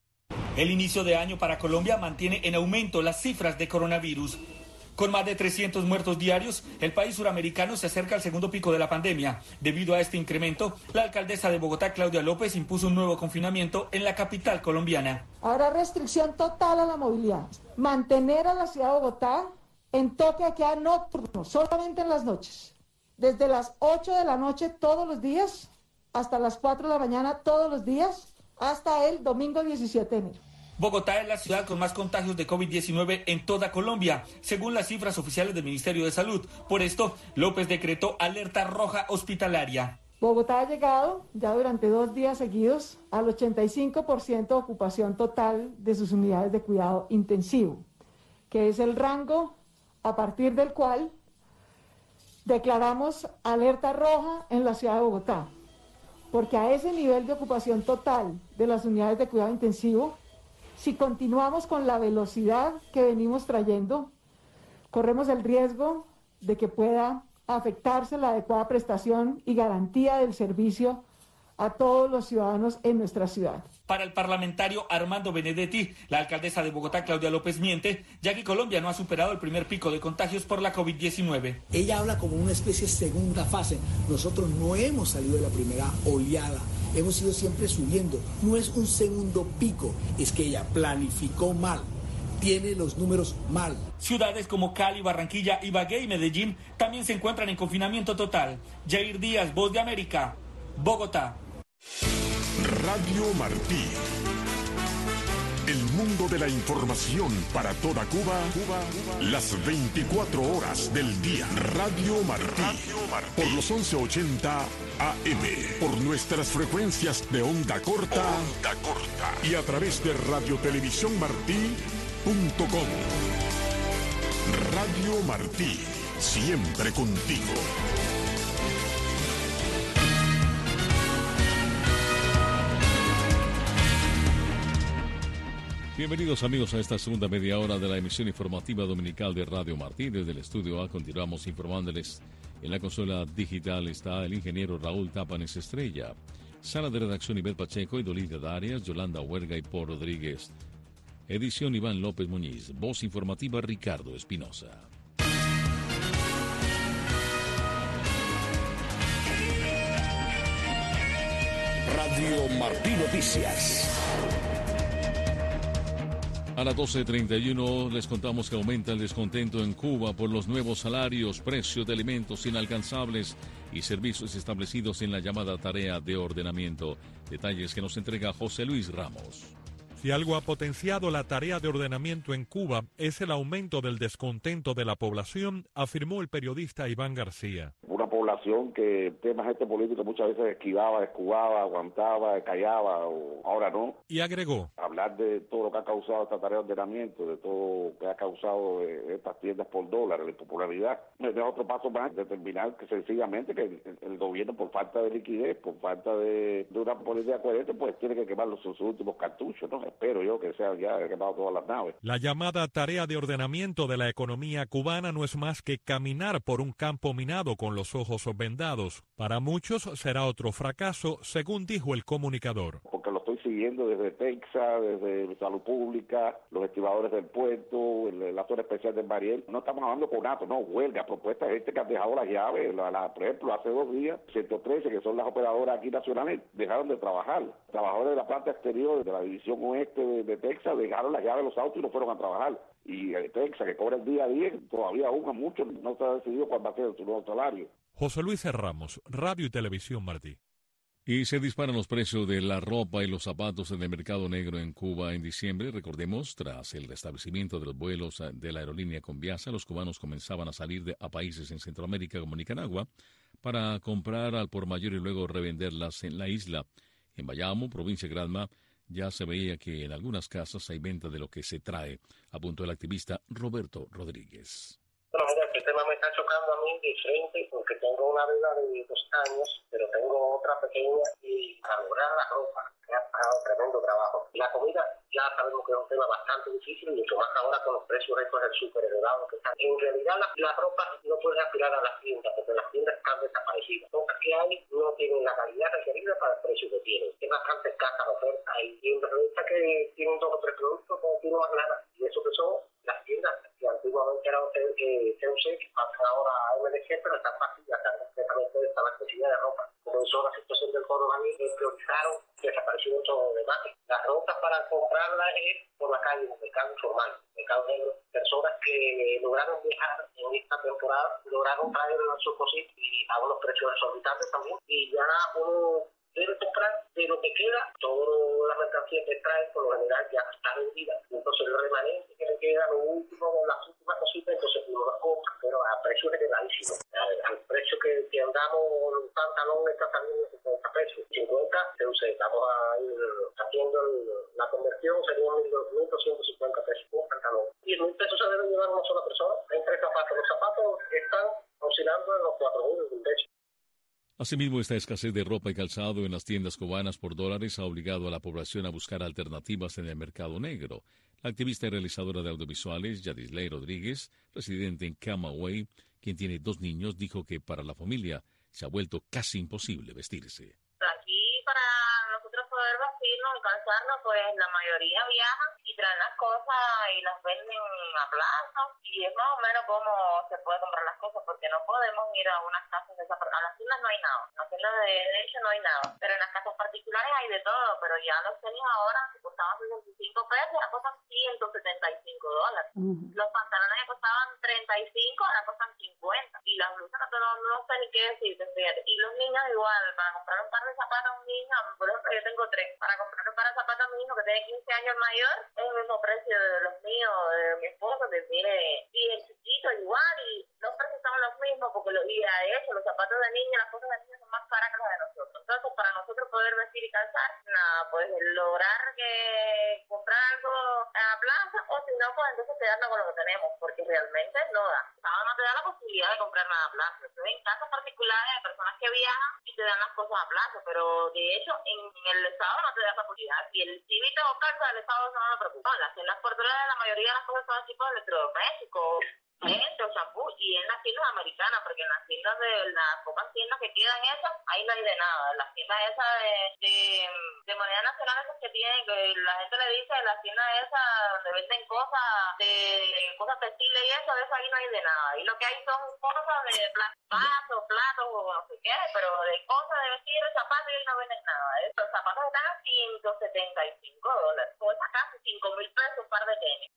El inicio de año para Colombia mantiene en aumento las cifras de coronavirus. Con más de trescientos muertos diarios, el país suramericano se acerca al segundo pico de la pandemia. Debido a este incremento, la alcaldesa de Bogotá, Claudia López, impuso un nuevo confinamiento en la capital colombiana. Habrá restricción total a la movilidad. Mantener a la ciudad de Bogotá en toque de queda nocturno, solamente en las noches. Desde las ocho de la noche todos los días hasta las cuatro de la mañana todos los días, hasta el domingo diecisiete de enero. Bogotá es la ciudad con más contagios de COVID diecinueve en toda Colombia, según las cifras oficiales del Ministerio de Salud. Por esto, López decretó alerta roja hospitalaria. Bogotá ha llegado ya durante dos días seguidos al ochenta y cinco por ciento de ocupación total de sus unidades de cuidado intensivo, que es el rango a partir del cual declaramos alerta roja en la ciudad de Bogotá, porque a ese nivel de ocupación total de las unidades de cuidado intensivo, si continuamos con la velocidad que venimos trayendo, corremos el riesgo de que pueda afectarse la adecuada prestación y garantía del servicio a todos los ciudadanos en nuestra ciudad. Para el parlamentario Armando Benedetti, la alcaldesa de Bogotá, Claudia López, miente, ya que Colombia no ha superado el primer pico de contagios por la COVID diecinueve. Ella habla como una especie de segunda fase. Nosotros no hemos salido de la primera oleada, hemos ido siempre subiendo. No es un segundo pico, es que ella planificó mal, tiene los números mal. Ciudades como Cali, Barranquilla, Ibagué y Medellín también se encuentran en confinamiento total. Jair Díaz, Voz de América, Bogotá. Radio Martí. El mundo de la información para toda Cuba, Cuba, Cuba. Las veinticuatro horas del día. Radio Martí. Radio Martí. Por los once ochenta A M. Por nuestras frecuencias de onda corta. Onda corta. Y a través de radio televisión martí punto com. Radio Martí. Siempre contigo. Bienvenidos amigos a esta segunda media hora de la emisión informativa dominical de Radio Martí. Desde el estudio A continuamos informándoles. En la consola digital está el ingeniero Raúl Tapanes Estrella. Sala de redacción Ivette Pacheco y Dolida Darias, Yolanda Huerga y Paul Rodríguez. Edición Iván López Muñiz. Voz informativa Ricardo Espinosa. Radio Martí Noticias. A las doce treinta y uno les contamos que aumenta el descontento en Cuba por los nuevos salarios, precios de alimentos inalcanzables y servicios establecidos en la llamada tarea de ordenamiento. Detalles que nos entrega José Luis Ramos. Si algo ha potenciado la tarea de ordenamiento en Cuba es el aumento del descontento de la población, afirmó el periodista Iván García. Una población que temas este político muchas veces esquivaba, escubaba, aguantaba, callaba, o ahora no. Y agregó. Hablar de todo lo que ha causado esta tarea de ordenamiento, de todo lo que ha causado eh, estas tiendas por dólar, la popularidad, es otro paso más, determinar que sencillamente que el, el gobierno por falta de liquidez, por falta de, de una política coherente, pues tiene que quemar los, sus últimos cartuchos, ¿no? Espero yo que sean ya quemado todas las naves. La llamada tarea de ordenamiento de la economía cubana no es más que caminar por un campo minado con los ojos vendados. Para muchos será otro fracaso, según dijo el comunicador. Porque lo estoy siguiendo desde Texas, desde Salud Pública, los estibadores del puerto, la zona especial del Mariel. No estamos hablando con conato, no, huelga, propuesta de gente que han dejado las llaves. La, la, por ejemplo, hace dos días, ciento trece, que son las operadoras aquí nacionales, dejaron de trabajar. Trabajadores de la planta exterior de la división oeste de, de Texas dejaron las llaves de los autos y no fueron a trabajar. Y el Texas, que cobra el día a día, todavía aún a muchos no se ha decidido cuándo va a ser su nuevo salario. José Luis Ramos, Radio y Televisión Martí. Y se disparan los precios de la ropa y los zapatos en el mercado negro en Cuba en diciembre. Recordemos, tras el restablecimiento de los vuelos de la aerolínea Conviasa, los cubanos comenzaban a salir de, a países en Centroamérica como Nicaragua para comprar al por mayor y luego revenderlas en la isla. En Bayamo, provincia de Granma, ya se veía que en algunas casas hay venta de lo que se trae, apuntó el activista Roberto Rodríguez. Bueno, mira, este tema me está chocando a mí de frente porque tengo una deuda de dos años, pero tengo otra pequeña y para lograr la ropa me ha pagado tremendo trabajo. La comida ya sabemos que es un tema bastante difícil, mucho más ahora con los precios estos del súper elevados que están. En realidad la, la ropa no puede aspirar a las tiendas porque las tiendas están desaparecidas. Las cosas que hay no tienen la calidad requerida para el precio que tienen. Es bastante escasa la oferta y en revista que tienen dos o tres productos no tienen más nada. Y eso que son las tiendas que antiguamente eran C U C, que pasan ahora a M D G, pero están vacías, están completamente desabastecidas de ropa. Comenzó la situación del coronavirus y priorizaron, desaparecieron todo lo demás. Las ropas para comprarlas es por la calle, en el mercado informal, en el mercado negro. Personas que lograron viajar en esta temporada, lograron traer sus cositas y a unos precios exorbitantes también. Y ya uno debe comprar de lo que queda, toda la mercancía que trae por lo general ya está vendida. Entonces el remanente que le queda, lo último, las últimas cositas, entonces uno las compra, pero a precios elevadísimos. Al, al precio que, que andamos, un pantalón está saliendo de cincuenta pesos. cincuenta, entonces estamos ahí haciendo el, la conversión, serían mil doscientos cincuenta pesos un pantalón. diez mil pesos se debe llevar una sola persona, en tres zapatos. zapatos. Los zapatos están oscilando en los cuatro mil del techo. Asimismo, esta escasez de ropa y calzado en las tiendas cubanas por dólares ha obligado a la población a buscar alternativas en el mercado negro. La activista y realizadora de audiovisuales, Yadisley Rodríguez, residente en Camagüey, quien tiene dos niños, dijo que para la familia se ha vuelto casi imposible vestirse. Aquí para nosotros poder vestirnos y calzarnos, pues la mayoría viajan y traen las cosas y las venden a plaza, y es más o menos como se puede comprar las cosas, porque no podemos ir a unas casas de esas. A las tiendas no hay nada, en las tiendas de, de hecho no hay nada, pero en las casas particulares hay de todo. Pero ya los tenis ahora, que costaban sesenta y cinco pesos, ahora costan ciento setenta y cinco dólares. Uh-huh. Los pantalones que costaban treinta y cinco, ahora costan cincuenta, y las blusas no, no, no sé ni qué decirte, fíjate. Y los niños igual, para comprar un par de zapatos a un niño, por ejemplo yo tengo tres, para comprar un par de zapatos a mi hijo que tiene quince años mayor, es el mismo precio de los míos, de mi esposo, que tiene, y el chiquito igual, y los precios son los mismos, porque los, y de hecho los zapatos de niño, las cosas de niño son más caras que las de nosotros. Entonces, para nosotros poder vestir y calzar, nada, pues lograr que comprar algo a la plaza, o si no, pues entonces quedarnos con lo que tenemos, porque realmente no da. El Estado no te da la posibilidad de comprar nada a plaza. Entonces, en casos particulares de personas que viajan y te dan las cosas a plaza, pero de hecho en, en el Estado no te da esa posibilidad. Si el civito o calza del Estado no me preocupa. Las tiendas portuarias, la mayoría de las cosas son tipo de electrodomésticos, gente o champú, y en las tiendas americanas, porque en las tiendas de las pocas tiendas que quedan esas, ahí no hay de nada. Las tiendas esas de, de, de moneda nacional, esas que tienen, que la gente le dice, las tiendas esas donde venden cosas de cosas textiles y eso, de eso ahí no hay de nada. Y lo que hay son cosas de platos, platos o no sé qué, pero de cosas de vestir, zapatos, y no venden nada. ¿eh? Los zapatos están a ciento setenta y cinco dólares, cuesta casi cinco mil pesos un par de tenis.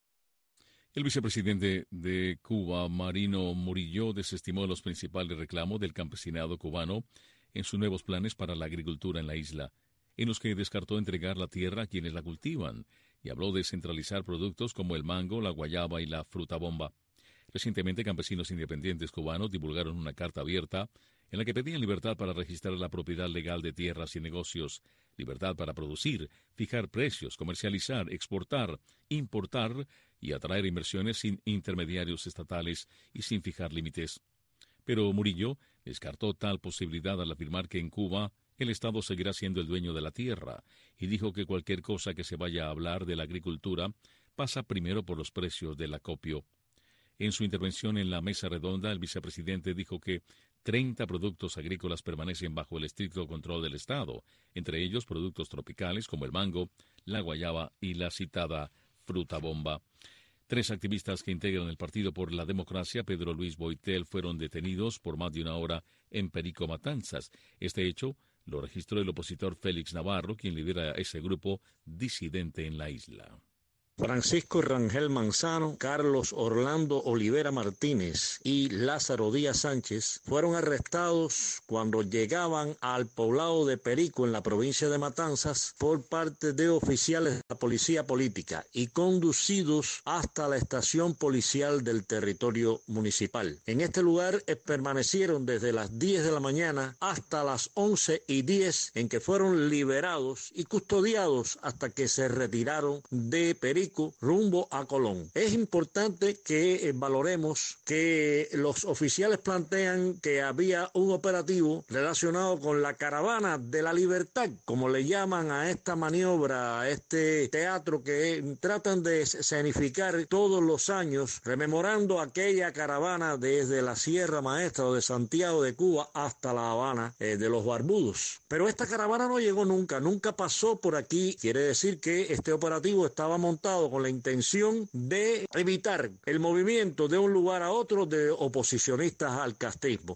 El vicepresidente de Cuba, Marino Murillo, desestimó los principales reclamos del campesinado cubano en sus nuevos planes para la agricultura en la isla, en los que descartó entregar la tierra a quienes la cultivan, y habló de centralizar productos como el mango, la guayaba y la fruta bomba. Recientemente, campesinos independientes cubanos divulgaron una carta abierta en la que pedían libertad para registrar la propiedad legal de tierras y negocios, libertad para producir, fijar precios, comercializar, exportar, importar y atraer inversiones sin intermediarios estatales y sin fijar límites. Pero Murillo descartó tal posibilidad al afirmar que en Cuba el Estado seguirá siendo el dueño de la tierra, y dijo que cualquier cosa que se vaya a hablar de la agricultura pasa primero por los precios del acopio. En su intervención en la mesa redonda, el vicepresidente dijo que treinta productos agrícolas permanecen bajo el estricto control del Estado, entre ellos productos tropicales como el mango, la guayaba y la citada fruta bomba. Tres activistas que integran el Partido por la Democracia, Pedro Luis Boitel, fueron detenidos por más de una hora en Perico, Matanzas. Este hecho lo registró el opositor Félix Navarro, quien lidera ese grupo disidente en la isla. Francisco Rangel Manzano, Carlos Orlando Olivera Martínez y Lázaro Díaz Sánchez fueron arrestados cuando llegaban al poblado de Perico en la provincia de Matanzas por parte de oficiales de la policía política y conducidos hasta la estación policial del territorio municipal. En este lugar eh, permanecieron desde las diez de la mañana hasta las once y diez, en que fueron liberados y custodiados hasta que se retiraron de Perico rumbo a Colón. Es importante que eh, valoremos que los oficiales plantean que había un operativo relacionado con la Caravana de la Libertad, como le llaman a esta maniobra, a este teatro que eh, tratan de escenificar todos los años, rememorando aquella caravana desde la Sierra Maestra o de Santiago de Cuba hasta La Habana eh, de los Barbudos. Pero esta caravana no llegó nunca, nunca pasó por aquí. Quiere decir que este operativo estaba montado con la intención de evitar el movimiento de un lugar a otro de oposicionistas al castrismo.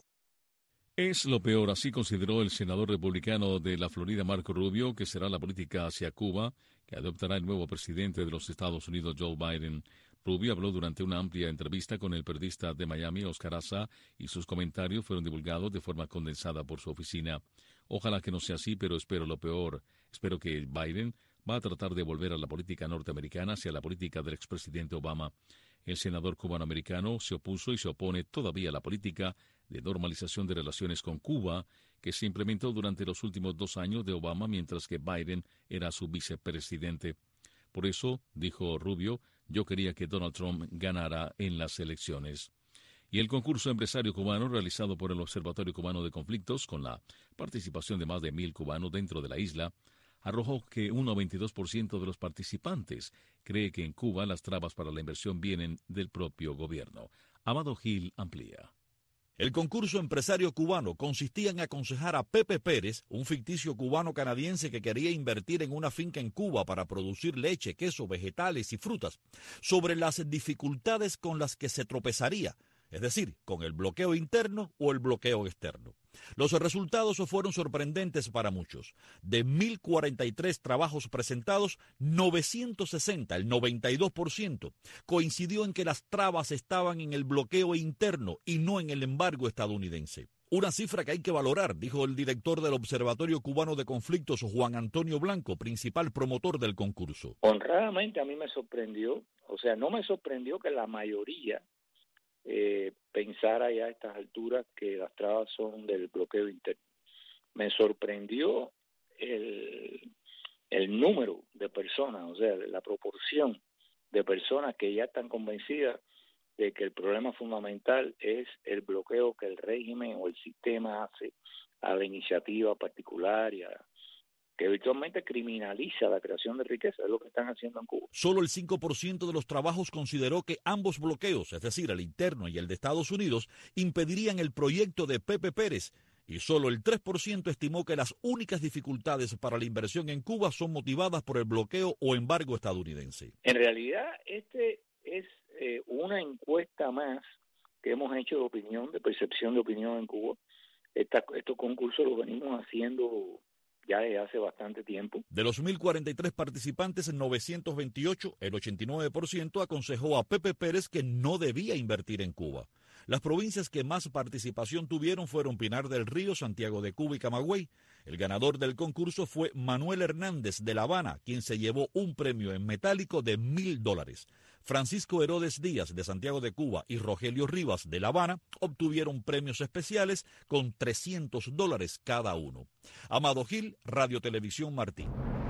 Es lo peor, así consideró el senador republicano de la Florida, Marco Rubio, que será la política hacia Cuba que adoptará el nuevo presidente de los Estados Unidos, Joe Biden. Rubio habló durante una amplia entrevista con el periodista de Miami, Oscar Asa, y sus comentarios fueron divulgados de forma condensada por su oficina. Ojalá que no sea así, pero espero lo peor. Espero que Biden va a tratar de volver a la política norteamericana hacia la política del expresidente Obama. El senador cubanoamericano se opuso y se opone todavía a la política de normalización de relaciones con Cuba que se implementó durante los últimos dos años de Obama, mientras que Biden era su vicepresidente. Por eso, dijo Rubio, yo quería que Donald Trump ganara en las elecciones. Y el concurso empresario cubano realizado por el Observatorio Cubano de Conflictos, con la participación de más de mil cubanos dentro de la isla, arrojó que un noventa y dos por ciento de los participantes cree que en Cuba las trabas para la inversión vienen del propio gobierno. Amado Gil amplía. El concurso empresario cubano consistía en aconsejar a Pepe Pérez, un ficticio cubano canadiense que quería invertir en una finca en Cuba para producir leche, queso, vegetales y frutas, sobre las dificultades con las que se tropezaría, es decir, con el bloqueo interno o el bloqueo externo. Los resultados fueron sorprendentes para muchos. De mil cuarenta y tres trabajos presentados, novecientos sesenta, el noventa y dos por ciento, coincidió en que las trabas estaban en el bloqueo interno y no en el embargo estadounidense. Una cifra que hay que valorar, dijo el director del Observatorio Cubano de Conflictos, Juan Antonio Blanco, principal promotor del concurso. Honradamente a mí me sorprendió, o sea, no me sorprendió que la mayoría Eh, pensara ya a estas alturas que las trabas son del bloqueo interno. Me sorprendió el, el número de personas, o sea, la proporción de personas que ya están convencidas de que el problema fundamental es el bloqueo que el régimen o el sistema hace a la iniciativa particular y a que virtualmente criminaliza la creación de riqueza, es lo que están haciendo en Cuba. Solo el cinco por ciento de los trabajos consideró que ambos bloqueos, es decir, el interno y el de Estados Unidos, impedirían el proyecto de Pepe Pérez, y solo el tres por ciento estimó que las únicas dificultades para la inversión en Cuba son motivadas por el bloqueo o embargo estadounidense. En realidad, este es eh, una encuesta más que hemos hecho de opinión, de percepción de opinión en Cuba. Esta, estos concursos los venimos haciendo ya desde hace bastante tiempo. De los mil cuarenta y tres participantes, novecientos veintiocho, el ochenta y nueve por ciento, aconsejó a Pepe Pérez que no debía invertir en Cuba. Las provincias que más participación tuvieron fueron Pinar del Río, Santiago de Cuba y Camagüey. El ganador del concurso fue Manuel Hernández de La Habana, quien se llevó un premio en metálico de mil dólares. Francisco Herodes Díaz de Santiago de Cuba y Rogelio Rivas de La Habana obtuvieron premios especiales con trescientos dólares cada uno. Amado Gil, Radio Televisión Martí.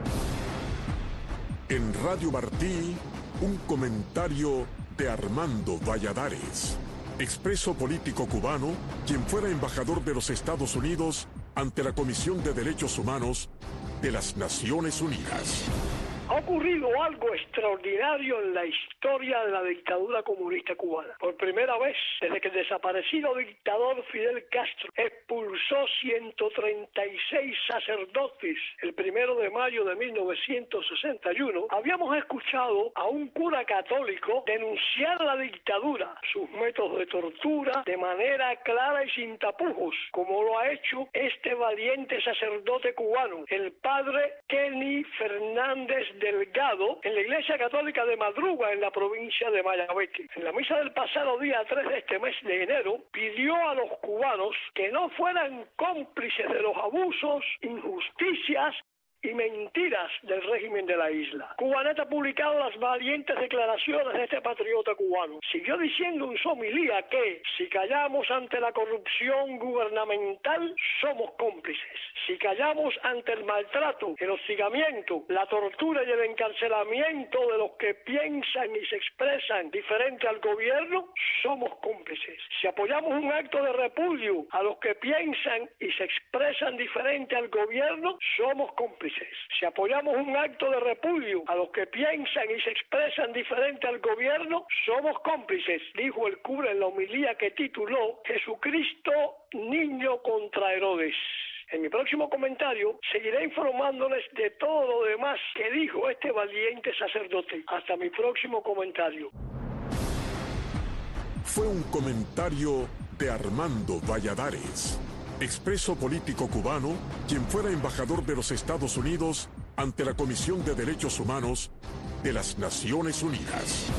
En Radio Martí, un comentario de Armando Valladares, expreso político cubano, quien fuera embajador de los Estados Unidos ante la Comisión de Derechos Humanos de las Naciones Unidas. Ha ocurrido algo extraordinario en la historia de la dictadura comunista cubana. Por primera vez, desde que el desaparecido dictador Fidel Castro expulsó ciento treinta y seis sacerdotes el primero de mayo de mil novecientos sesenta y uno, habíamos escuchado a un cura católico denunciar la dictadura, sus métodos de tortura, de manera clara y sin tapujos, como lo ha hecho este valiente sacerdote cubano, el padre Kenny Fernández Delgado, en la Iglesia Católica de Madruga, en la provincia de Mayabeque. En la misa del pasado día tres de este mes de enero, pidió a los cubanos que no fueran cómplices de los abusos, injusticias y mentiras del régimen de la isla. Cubanet ha publicado las valientes declaraciones de este patriota cubano. Siguió diciendo en su homilía que si callamos ante la corrupción gubernamental, somos cómplices. Si callamos ante el maltrato, el hostigamiento, la tortura y el encarcelamiento de los que piensan y se expresan diferente al gobierno, somos cómplices. Si apoyamos un acto de repudio a los que piensan y se expresan diferente al gobierno, somos cómplices. Si apoyamos un acto de repudio a los que piensan y se expresan diferente al gobierno, somos cómplices, dijo el cura en la homilía que tituló Jesucristo, niño contra Herodes. En mi próximo comentario seguiré informándoles de todo lo demás que dijo este valiente sacerdote. Hasta mi próximo comentario. Fue un comentario de Armando Valladares, expreso político cubano, quien fuera embajador de los Estados Unidos ante la Comisión de Derechos Humanos de las Naciones Unidas.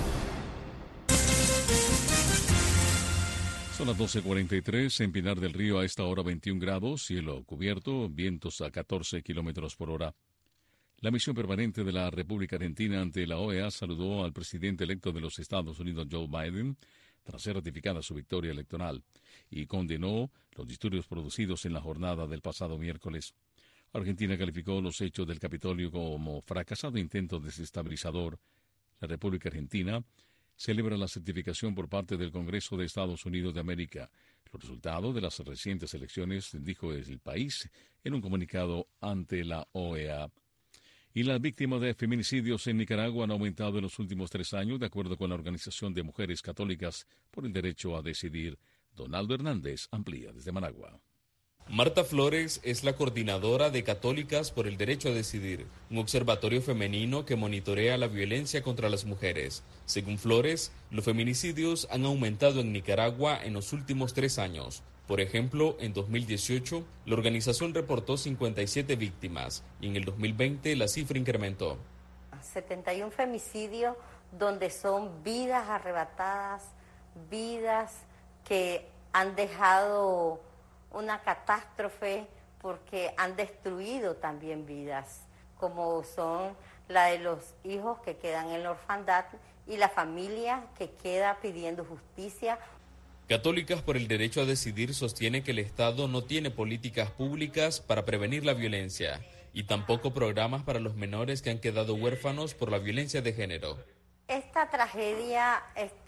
Son las doce cuarenta y tres en Pinar del Río, a esta hora veintiún grados, cielo cubierto, vientos a catorce kilómetros por hora. La misión permanente de la República Argentina ante la O E A saludó al presidente electo de los Estados Unidos, Joe Biden, tras ser ratificada su victoria electoral, y condenó los disturbios producidos en la jornada del pasado miércoles. Argentina calificó los hechos del Capitolio como fracasado intento desestabilizador. La República Argentina celebra la certificación por parte del Congreso de Estados Unidos de América. Los resultados de las recientes elecciones, dijo el país en un comunicado ante la O E A. Y las víctimas de feminicidios en Nicaragua han aumentado en los últimos tres años, de acuerdo con la Organización de Mujeres Católicas por el Derecho a Decidir. Donaldo Hernández amplía desde Managua. Marta Flores es la coordinadora de Católicas por el Derecho a Decidir, un observatorio femenino que monitorea la violencia contra las mujeres. Según Flores, los feminicidios han aumentado en Nicaragua en los últimos tres años. Por ejemplo, en dos mil dieciocho, la organización reportó cincuenta y siete víctimas y en el dos mil veinte la cifra incrementó. setenta y uno femicidios donde son vidas arrebatadas, vidas que han dejado una catástrofe porque han destruido también vidas, como son la de los hijos que quedan en la orfandad y la familia que queda pidiendo justicia. Católicas por el Derecho a Decidir sostiene que el Estado no tiene políticas públicas para prevenir la violencia y tampoco programas para los menores que han quedado huérfanos por la violencia de género. Esta tragedia,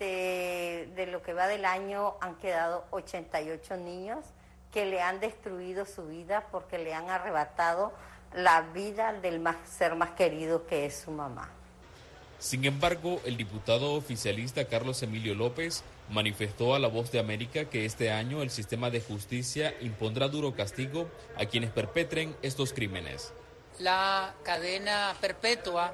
este, de lo que va del año, han quedado ochenta y ocho niños que le han destruido su vida porque le han arrebatado la vida del más, ser más querido que es su mamá. Sin embargo, el diputado oficialista Carlos Emilio López manifestó a La Voz de América que este año el sistema de justicia impondrá duro castigo a quienes perpetren estos crímenes. La cadena perpetua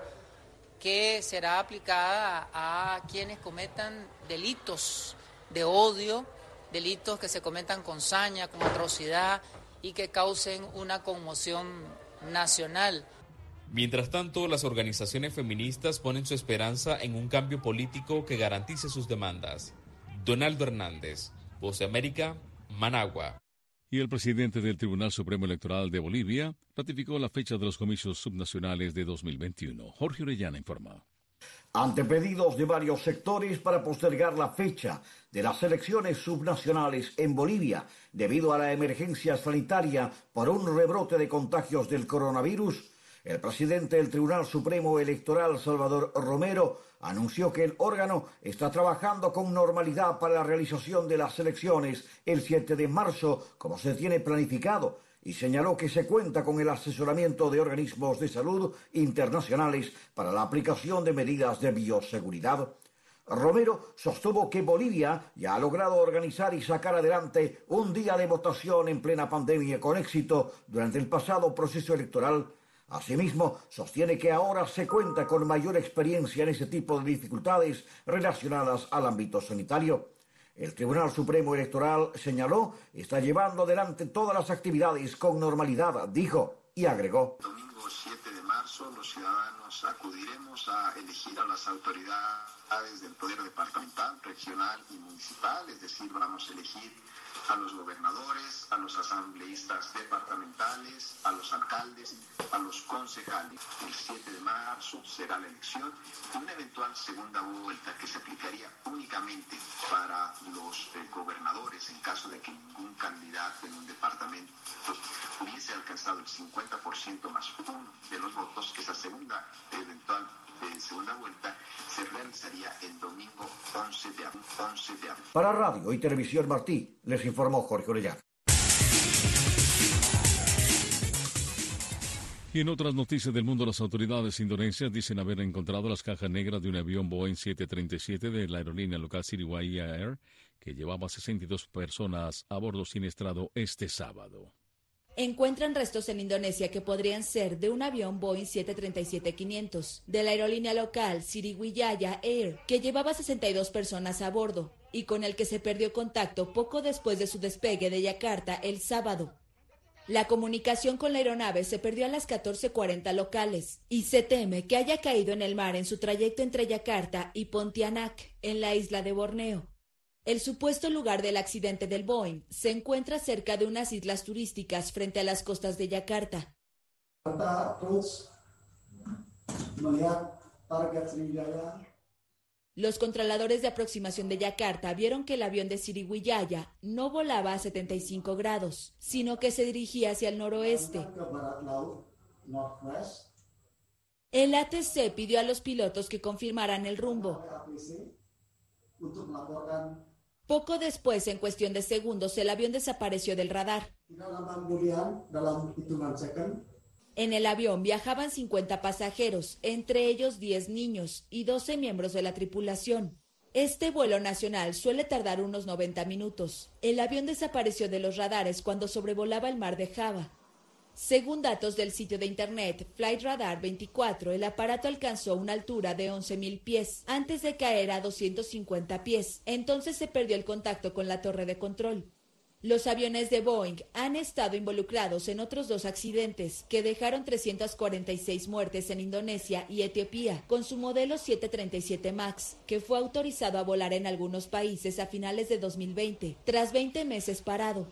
que será aplicada a quienes cometan delitos de odio, delitos que se cometan con saña, con atrocidad y que causen una conmoción nacional. Mientras tanto, las organizaciones feministas ponen su esperanza en un cambio político que garantice sus demandas. Donaldo Hernández, Voz de América, Managua. Y el presidente del Tribunal Supremo Electoral de Bolivia ratificó la fecha de los comicios subnacionales de dos mil veintiuno. Jorge Orellana informa. Ante pedidos de varios sectores para postergar la fecha de las elecciones subnacionales en Bolivia debido a la emergencia sanitaria por un rebrote de contagios del coronavirus, el presidente del Tribunal Supremo Electoral, Salvador Romero, anunció que el órgano está trabajando con normalidad para la realización de las elecciones el siete de marzo, como se tiene planificado, y señaló que se cuenta con el asesoramiento de organismos de salud internacionales para la aplicación de medidas de bioseguridad. Romero sostuvo que Bolivia ya ha logrado organizar y sacar adelante un día de votación en plena pandemia con éxito durante el pasado proceso electoral. Asimismo, sostiene que ahora se cuenta con mayor experiencia en ese tipo de dificultades relacionadas al ámbito sanitario. El Tribunal Supremo Electoral, señaló, está llevando adelante todas las actividades con normalidad, dijo, y agregó. Domingo siete de marzo, los ciudadanos acudiremos a elegir a las autoridades del poder departamental, regional y municipal, es decir, vamos a elegir a los gobernadores, a los asambleístas departamentales, a los alcaldes, a los concejales. El siete de marzo será la elección y una eventual segunda vuelta que se aplicaría únicamente para los eh, gobernadores en caso de que ningún candidato en un departamento hubiese alcanzado el cincuenta por ciento más uno de los votos. Esa segunda eventual de segunda vuelta se realizaría el domingo once de abril. Para Radio y Televisión Martí, les informó Jorge Orellana. Y en otras noticias del mundo, las autoridades indonesias dicen haber encontrado las cajas negras de un avión Boeing siete treinta y siete de la aerolínea local Sriwijaya Air, que llevaba sesenta y dos personas a bordo siniestrado este sábado. Encuentran restos en Indonesia que podrían ser de un avión Boeing siete treinta y siete quinientos de la aerolínea local Sriwijaya Air, que llevaba sesenta y dos personas a bordo y con el que se perdió contacto poco después de su despegue de Yakarta el sábado. La comunicación con la aeronave se perdió a las catorce cuarenta locales y se teme que haya caído en el mar en su trayecto entre Yakarta y Pontianak, en la isla de Borneo. El supuesto lugar del accidente del Boeing se encuentra cerca de unas islas turísticas frente a las costas de Yakarta. Los controladores de aproximación de Yakarta vieron que el avión de Sriwijaya no volaba a setenta y cinco grados, sino que se dirigía hacia el noroeste. El A T C pidió a los pilotos que confirmaran el rumbo. Poco después, en cuestión de segundos, el avión desapareció del radar. En el avión viajaban cincuenta pasajeros, entre ellos diez niños y doce miembros de la tripulación. Este vuelo nacional suele tardar unos noventa minutos. El avión desapareció de los radares cuando sobrevolaba el mar de Java. Según datos del sitio de internet Flight Radar veinticuatro, el aparato alcanzó una altura de once mil pies antes de caer a doscientos cincuenta pies. Entonces se perdió el contacto con la torre de control. Los aviones de Boeing han estado involucrados en otros dos accidentes que dejaron trescientas cuarenta y seis muertes en Indonesia y Etiopía con su modelo siete treinta y siete MAX, que fue autorizado a volar en algunos países a finales de dos mil veinte, tras veinte meses parado.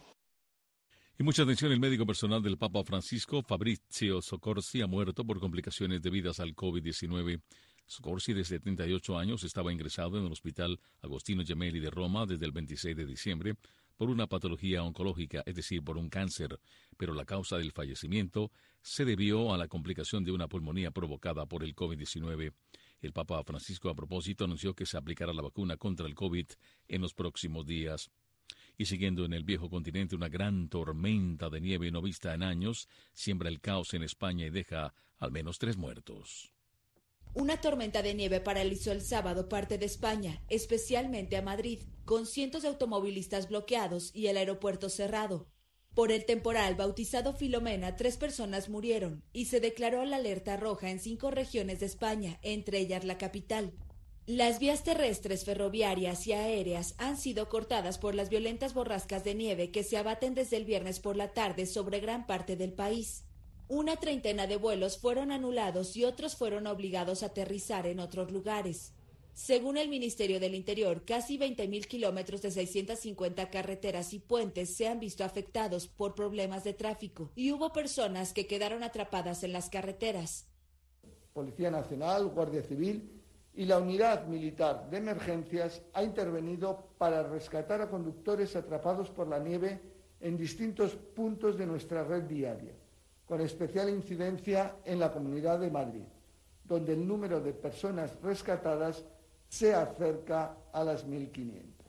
Y mucha atención, el médico personal del Papa Francisco, Fabrizio Soccorsi, ha muerto por complicaciones debidas al COVID diecinueve. Soccorsi, de setenta y ocho años, estaba ingresado en el Hospital Agostino Gemelli de Roma desde el veintiséis de diciembre por una patología oncológica, es decir, por un cáncer, pero la causa del fallecimiento se debió a la complicación de una pulmonía provocada por el COVID diecinueve. El Papa Francisco, a propósito, anunció que se aplicará la vacuna contra el COVID en los próximos días. Y siguiendo en el viejo continente, una gran tormenta de nieve no vista en años siembra el caos en España y deja al menos tres muertos. Una tormenta de nieve paralizó el sábado parte de España, especialmente a Madrid, con cientos de automovilistas bloqueados y el aeropuerto cerrado. Por el temporal bautizado Filomena, tres personas murieron y se declaró la alerta roja en cinco regiones de España, entre ellas la capital. Las vías terrestres, ferroviarias y aéreas han sido cortadas por las violentas borrascas de nieve que se abaten desde el viernes por la tarde sobre gran parte del país. Una treintena de vuelos fueron anulados y otros fueron obligados a aterrizar en otros lugares. Según el Ministerio del Interior, casi veinte mil kilómetros de seiscientas cincuenta carreteras y puentes se han visto afectados por problemas de tráfico y hubo personas que quedaron atrapadas en las carreteras. Policía Nacional, Guardia Civil y la Unidad Militar de Emergencias ha intervenido para rescatar a conductores atrapados por la nieve en distintos puntos de nuestra red viaria, con especial incidencia en la Comunidad de Madrid, donde el número de personas rescatadas se acerca a las mil quinientas.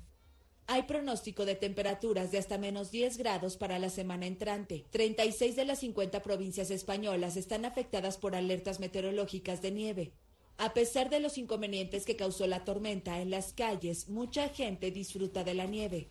Hay pronóstico de temperaturas de hasta menos diez grados para la semana entrante. treinta y seis de las cincuenta provincias españolas están afectadas por alertas meteorológicas de nieve. A pesar de los inconvenientes que causó la tormenta en las calles, mucha gente disfruta de la nieve.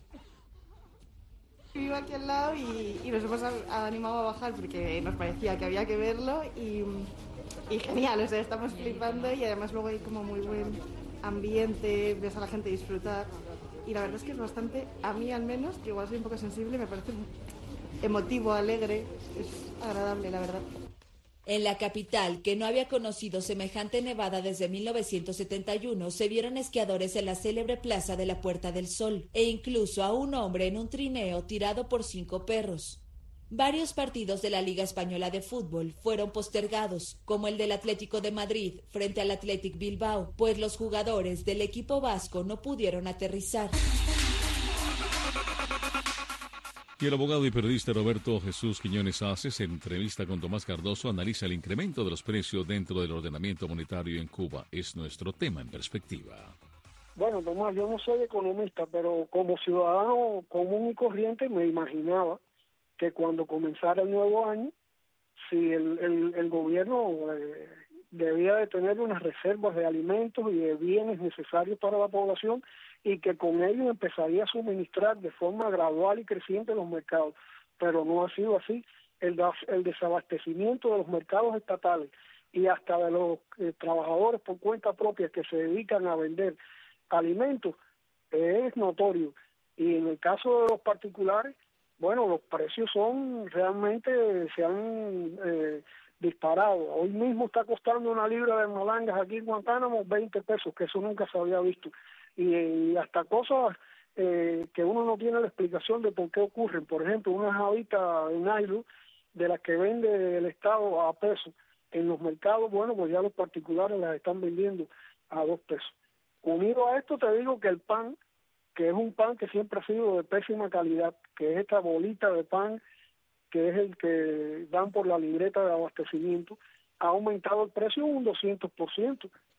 Vivo aquí al lado y, y nos hemos animado a bajar porque nos parecía que había que verlo y, y genial, o sea, estamos flipando y además luego hay como muy buen ambiente, ves a la gente disfrutar y la verdad es que es bastante, a mí al menos, que igual soy un poco sensible, me parece emotivo, alegre, es agradable la verdad. En la capital, que no había conocido semejante nevada desde mil novecientos setenta y uno, se vieron esquiadores en la célebre plaza de la Puerta del Sol e incluso a un hombre en un trineo tirado por cinco perros. Varios partidos de la Liga Española de Fútbol fueron postergados, como el del Atlético de Madrid frente al Athletic Bilbao, pues los jugadores del equipo vasco no pudieron aterrizar. Y el abogado y periodista Roberto Jesús Quiñones Aces, en entrevista con Tomás Cardoso, analiza el incremento de los precios dentro del ordenamiento monetario en Cuba. Es nuestro tema en perspectiva. Bueno, Tomás, yo no soy economista, pero como ciudadano común y corriente me imaginaba que cuando comenzara el nuevo año, si el, el, el gobierno eh, debía de tener unas reservas de alimentos y de bienes necesarios para la población, y que con ello empezaría a suministrar de forma gradual y creciente los mercados, pero no ha sido así. El, el desabastecimiento de los mercados estatales y hasta de los eh, trabajadores por cuenta propia que se dedican a vender alimentos eh, es notorio, y en el caso de los particulares, bueno, los precios son realmente, se han eh, disparado. Hoy mismo está costando una libra de malangas aquí en Guantánamo veinte pesos, que eso nunca se había visto. Y, y hasta cosas eh, que uno no tiene la explicación de por qué ocurren. Por ejemplo, una jabita de nylon de las que vende el Estado a pesos en los mercados, bueno, pues ya los particulares las están vendiendo a dos pesos. Unido a esto te digo que el pan, que es un pan que siempre ha sido de pésima calidad, que es esta bolita de pan, que es el que dan por la libreta de abastecimiento, ha aumentado el precio un doscientos por ciento.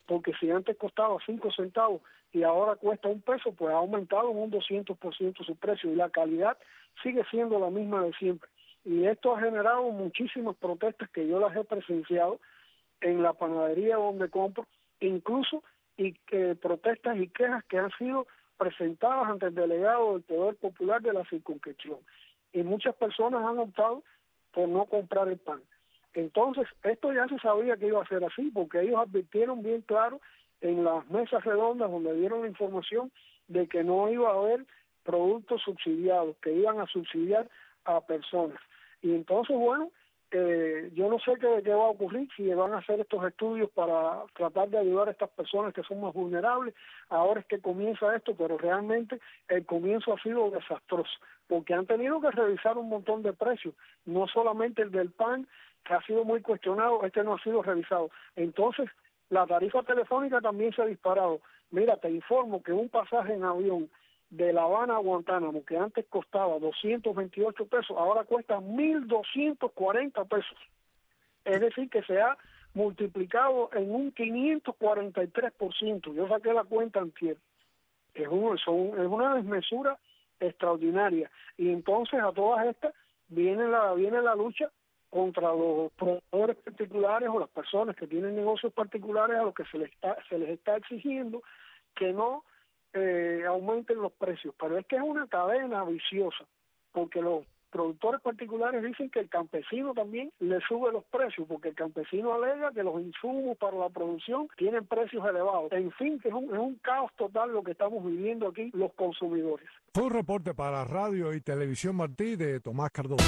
porque si antes costaba cinco centavos y ahora cuesta un peso, pues ha aumentado en un doscientos por ciento su precio y la calidad sigue siendo la misma de siempre. Y esto ha generado muchísimas protestas que yo las he presenciado en la panadería donde compro, incluso y que protestas y quejas que han sido presentadas ante el delegado del Poder Popular de la circunscripción. Y muchas personas han optado por no comprar el pan. Entonces, esto ya se sabía que iba a ser así, porque ellos advirtieron bien claro en las mesas redondas donde dieron la información de que no iba a haber productos subsidiados, que iban a subsidiar a personas. Y entonces, bueno, eh, yo no sé qué, qué va a ocurrir, si van a hacer estos estudios para tratar de ayudar a estas personas que son más vulnerables. Ahora es que comienza esto, pero realmente el comienzo ha sido desastroso, porque han tenido que revisar un montón de precios, no solamente el del pan, que ha sido muy cuestionado, este no ha sido revisado. Entonces, la tarifa telefónica también se ha disparado. Mira, te informo que un pasaje en avión de La Habana a Guantánamo, que antes costaba doscientos veintiocho pesos, ahora cuesta mil doscientos cuarenta pesos. Es decir, que se ha multiplicado en un quinientos cuarenta y tres por ciento. Yo saqué la cuenta antier. Es, un, son, es una desmesura extraordinaria. Y entonces a todas estas viene la, viene la lucha contra los proveedores particulares o las personas que tienen negocios particulares a los que se les está, se les está exigiendo que no eh, aumenten los precios. Pero es que es una cadena viciosa, porque los productores particulares dicen que el campesino también le sube los precios, porque el campesino alega que los insumos para la producción tienen precios elevados. En fin, que es un, es un caos total lo que estamos viviendo aquí los consumidores. Fue un reporte para Radio y Televisión Martí de Tomás Cardoso.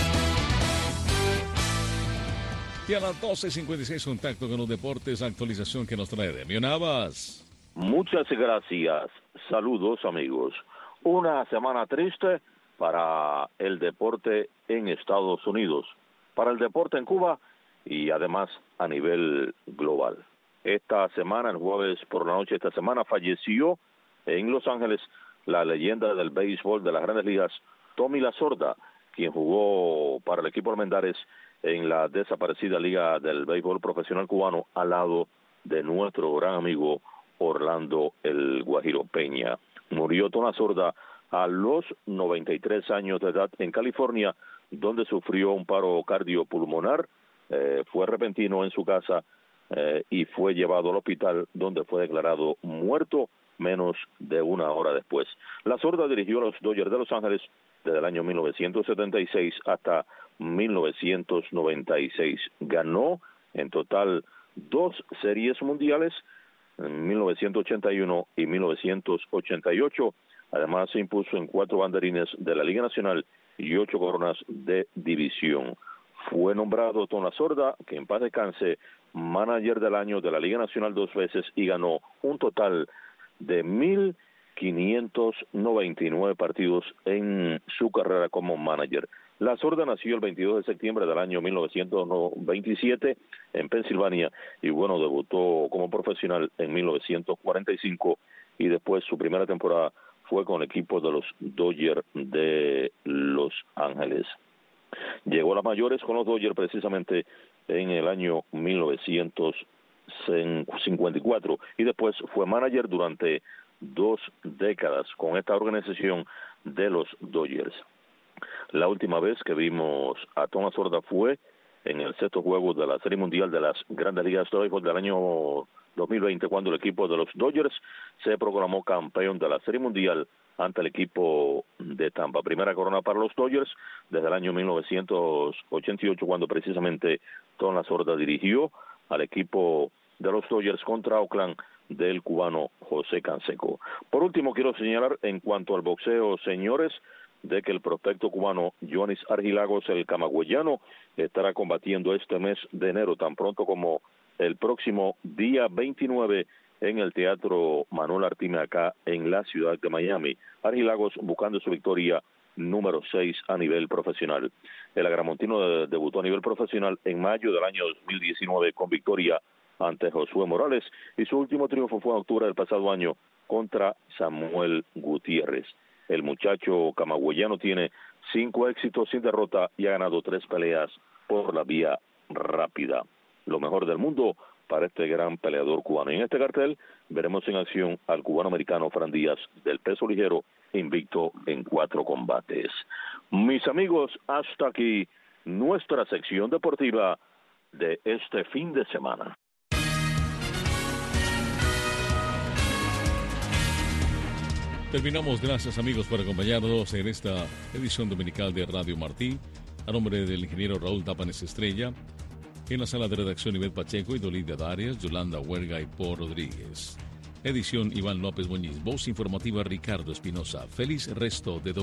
Y a las doce cincuenta y seis, contacto con los deportes, actualización que nos trae Demio Navas. Muchas gracias. Saludos, amigos. Una semana triste para el deporte en Estados Unidos, para el deporte en Cuba y además a nivel global. Esta semana, el jueves por la noche, esta semana falleció en Los Ángeles la leyenda del béisbol de las Grandes Ligas, Tommy Lasorda, quien jugó para el equipo Almendares en la desaparecida Liga del Béisbol Profesional Cubano al lado de nuestro gran amigo Orlando El Guajiro Peña. Murió Tommy Lasorda a los noventa y tres años de edad en California, donde sufrió un paro cardiopulmonar, eh, fue repentino en su casa eh, y fue llevado al hospital, donde fue declarado muerto menos de una hora después. Lasorda dirigió a los Dodgers de Los Ángeles desde el año mil novecientos setenta y seis hasta mil novecientos noventa y seis. Ganó en total dos series mundiales, en mil novecientos ochenta y uno y mil novecientos ochenta y ocho. Además se impuso en cuatro banderines de la Liga Nacional y ocho coronas de división. Fue nombrado Tommy Lasorda, que en paz descanse, manager del año de la Liga Nacional dos veces y ganó un total de mil quinientos noventa y nueve partidos en su carrera como manager. Lasorda nació el veintidós de septiembre del año mil novecientos veintisiete en Pensilvania y bueno, debutó como profesional en mil novecientos cuarenta y cinco y después su primera temporada fue con el equipo de los Dodgers de Los Ángeles. Llegó a las mayores con los Dodgers precisamente en el año mil novecientos cincuenta y cuatro y después fue manager durante dos décadas con esta organización de los Dodgers. La última vez que vimos a Tommy Lasorda fue en el sexto juego de la Serie Mundial de las Grandes Ligas de Béisbol del año dos mil veinte, cuando el equipo de los Dodgers se proclamó campeón de la Serie Mundial ante el equipo de Tampa. Primera corona para los Dodgers desde el año mil novecientos ochenta y ocho, cuando precisamente Tommy Lasorda dirigió al equipo de los Dodgers contra Oakland del cubano José Canseco. Por último, quiero señalar en cuanto al boxeo, señores, de que el prospecto cubano Yonis Argilagos, el camagüeyano, estará combatiendo este mes de enero, tan pronto como el próximo día veintinueve en el Teatro Manuel Artime acá en la ciudad de Miami. Argilagos buscando su victoria número seis a nivel profesional. El agramontino de, debutó a nivel profesional en mayo del año dos mil diecinueve con victoria ante Josué Morales y su último triunfo fue en octubre del pasado año contra Samuel Gutiérrez. El muchacho camagüeyano tiene cinco éxitos sin derrota y ha ganado tres peleas por la vía rápida. Lo mejor del mundo para este gran peleador cubano. Y en este cartel veremos en acción al cubano-americano Fran Díaz del peso ligero, invicto en cuatro combates. Mis amigos, hasta aquí nuestra sección deportiva de este fin de semana. Terminamos. Gracias, amigos, por acompañarnos en esta edición dominical de Radio Martí. A nombre del ingeniero Raúl Tapanes Estrella, en la sala de redacción Ivette Pacheco y Dolidia Darias, Yolanda Huerga y Paul Rodríguez. Edición Iván López Muñiz. Voz informativa Ricardo Espinosa. Feliz resto de domingo.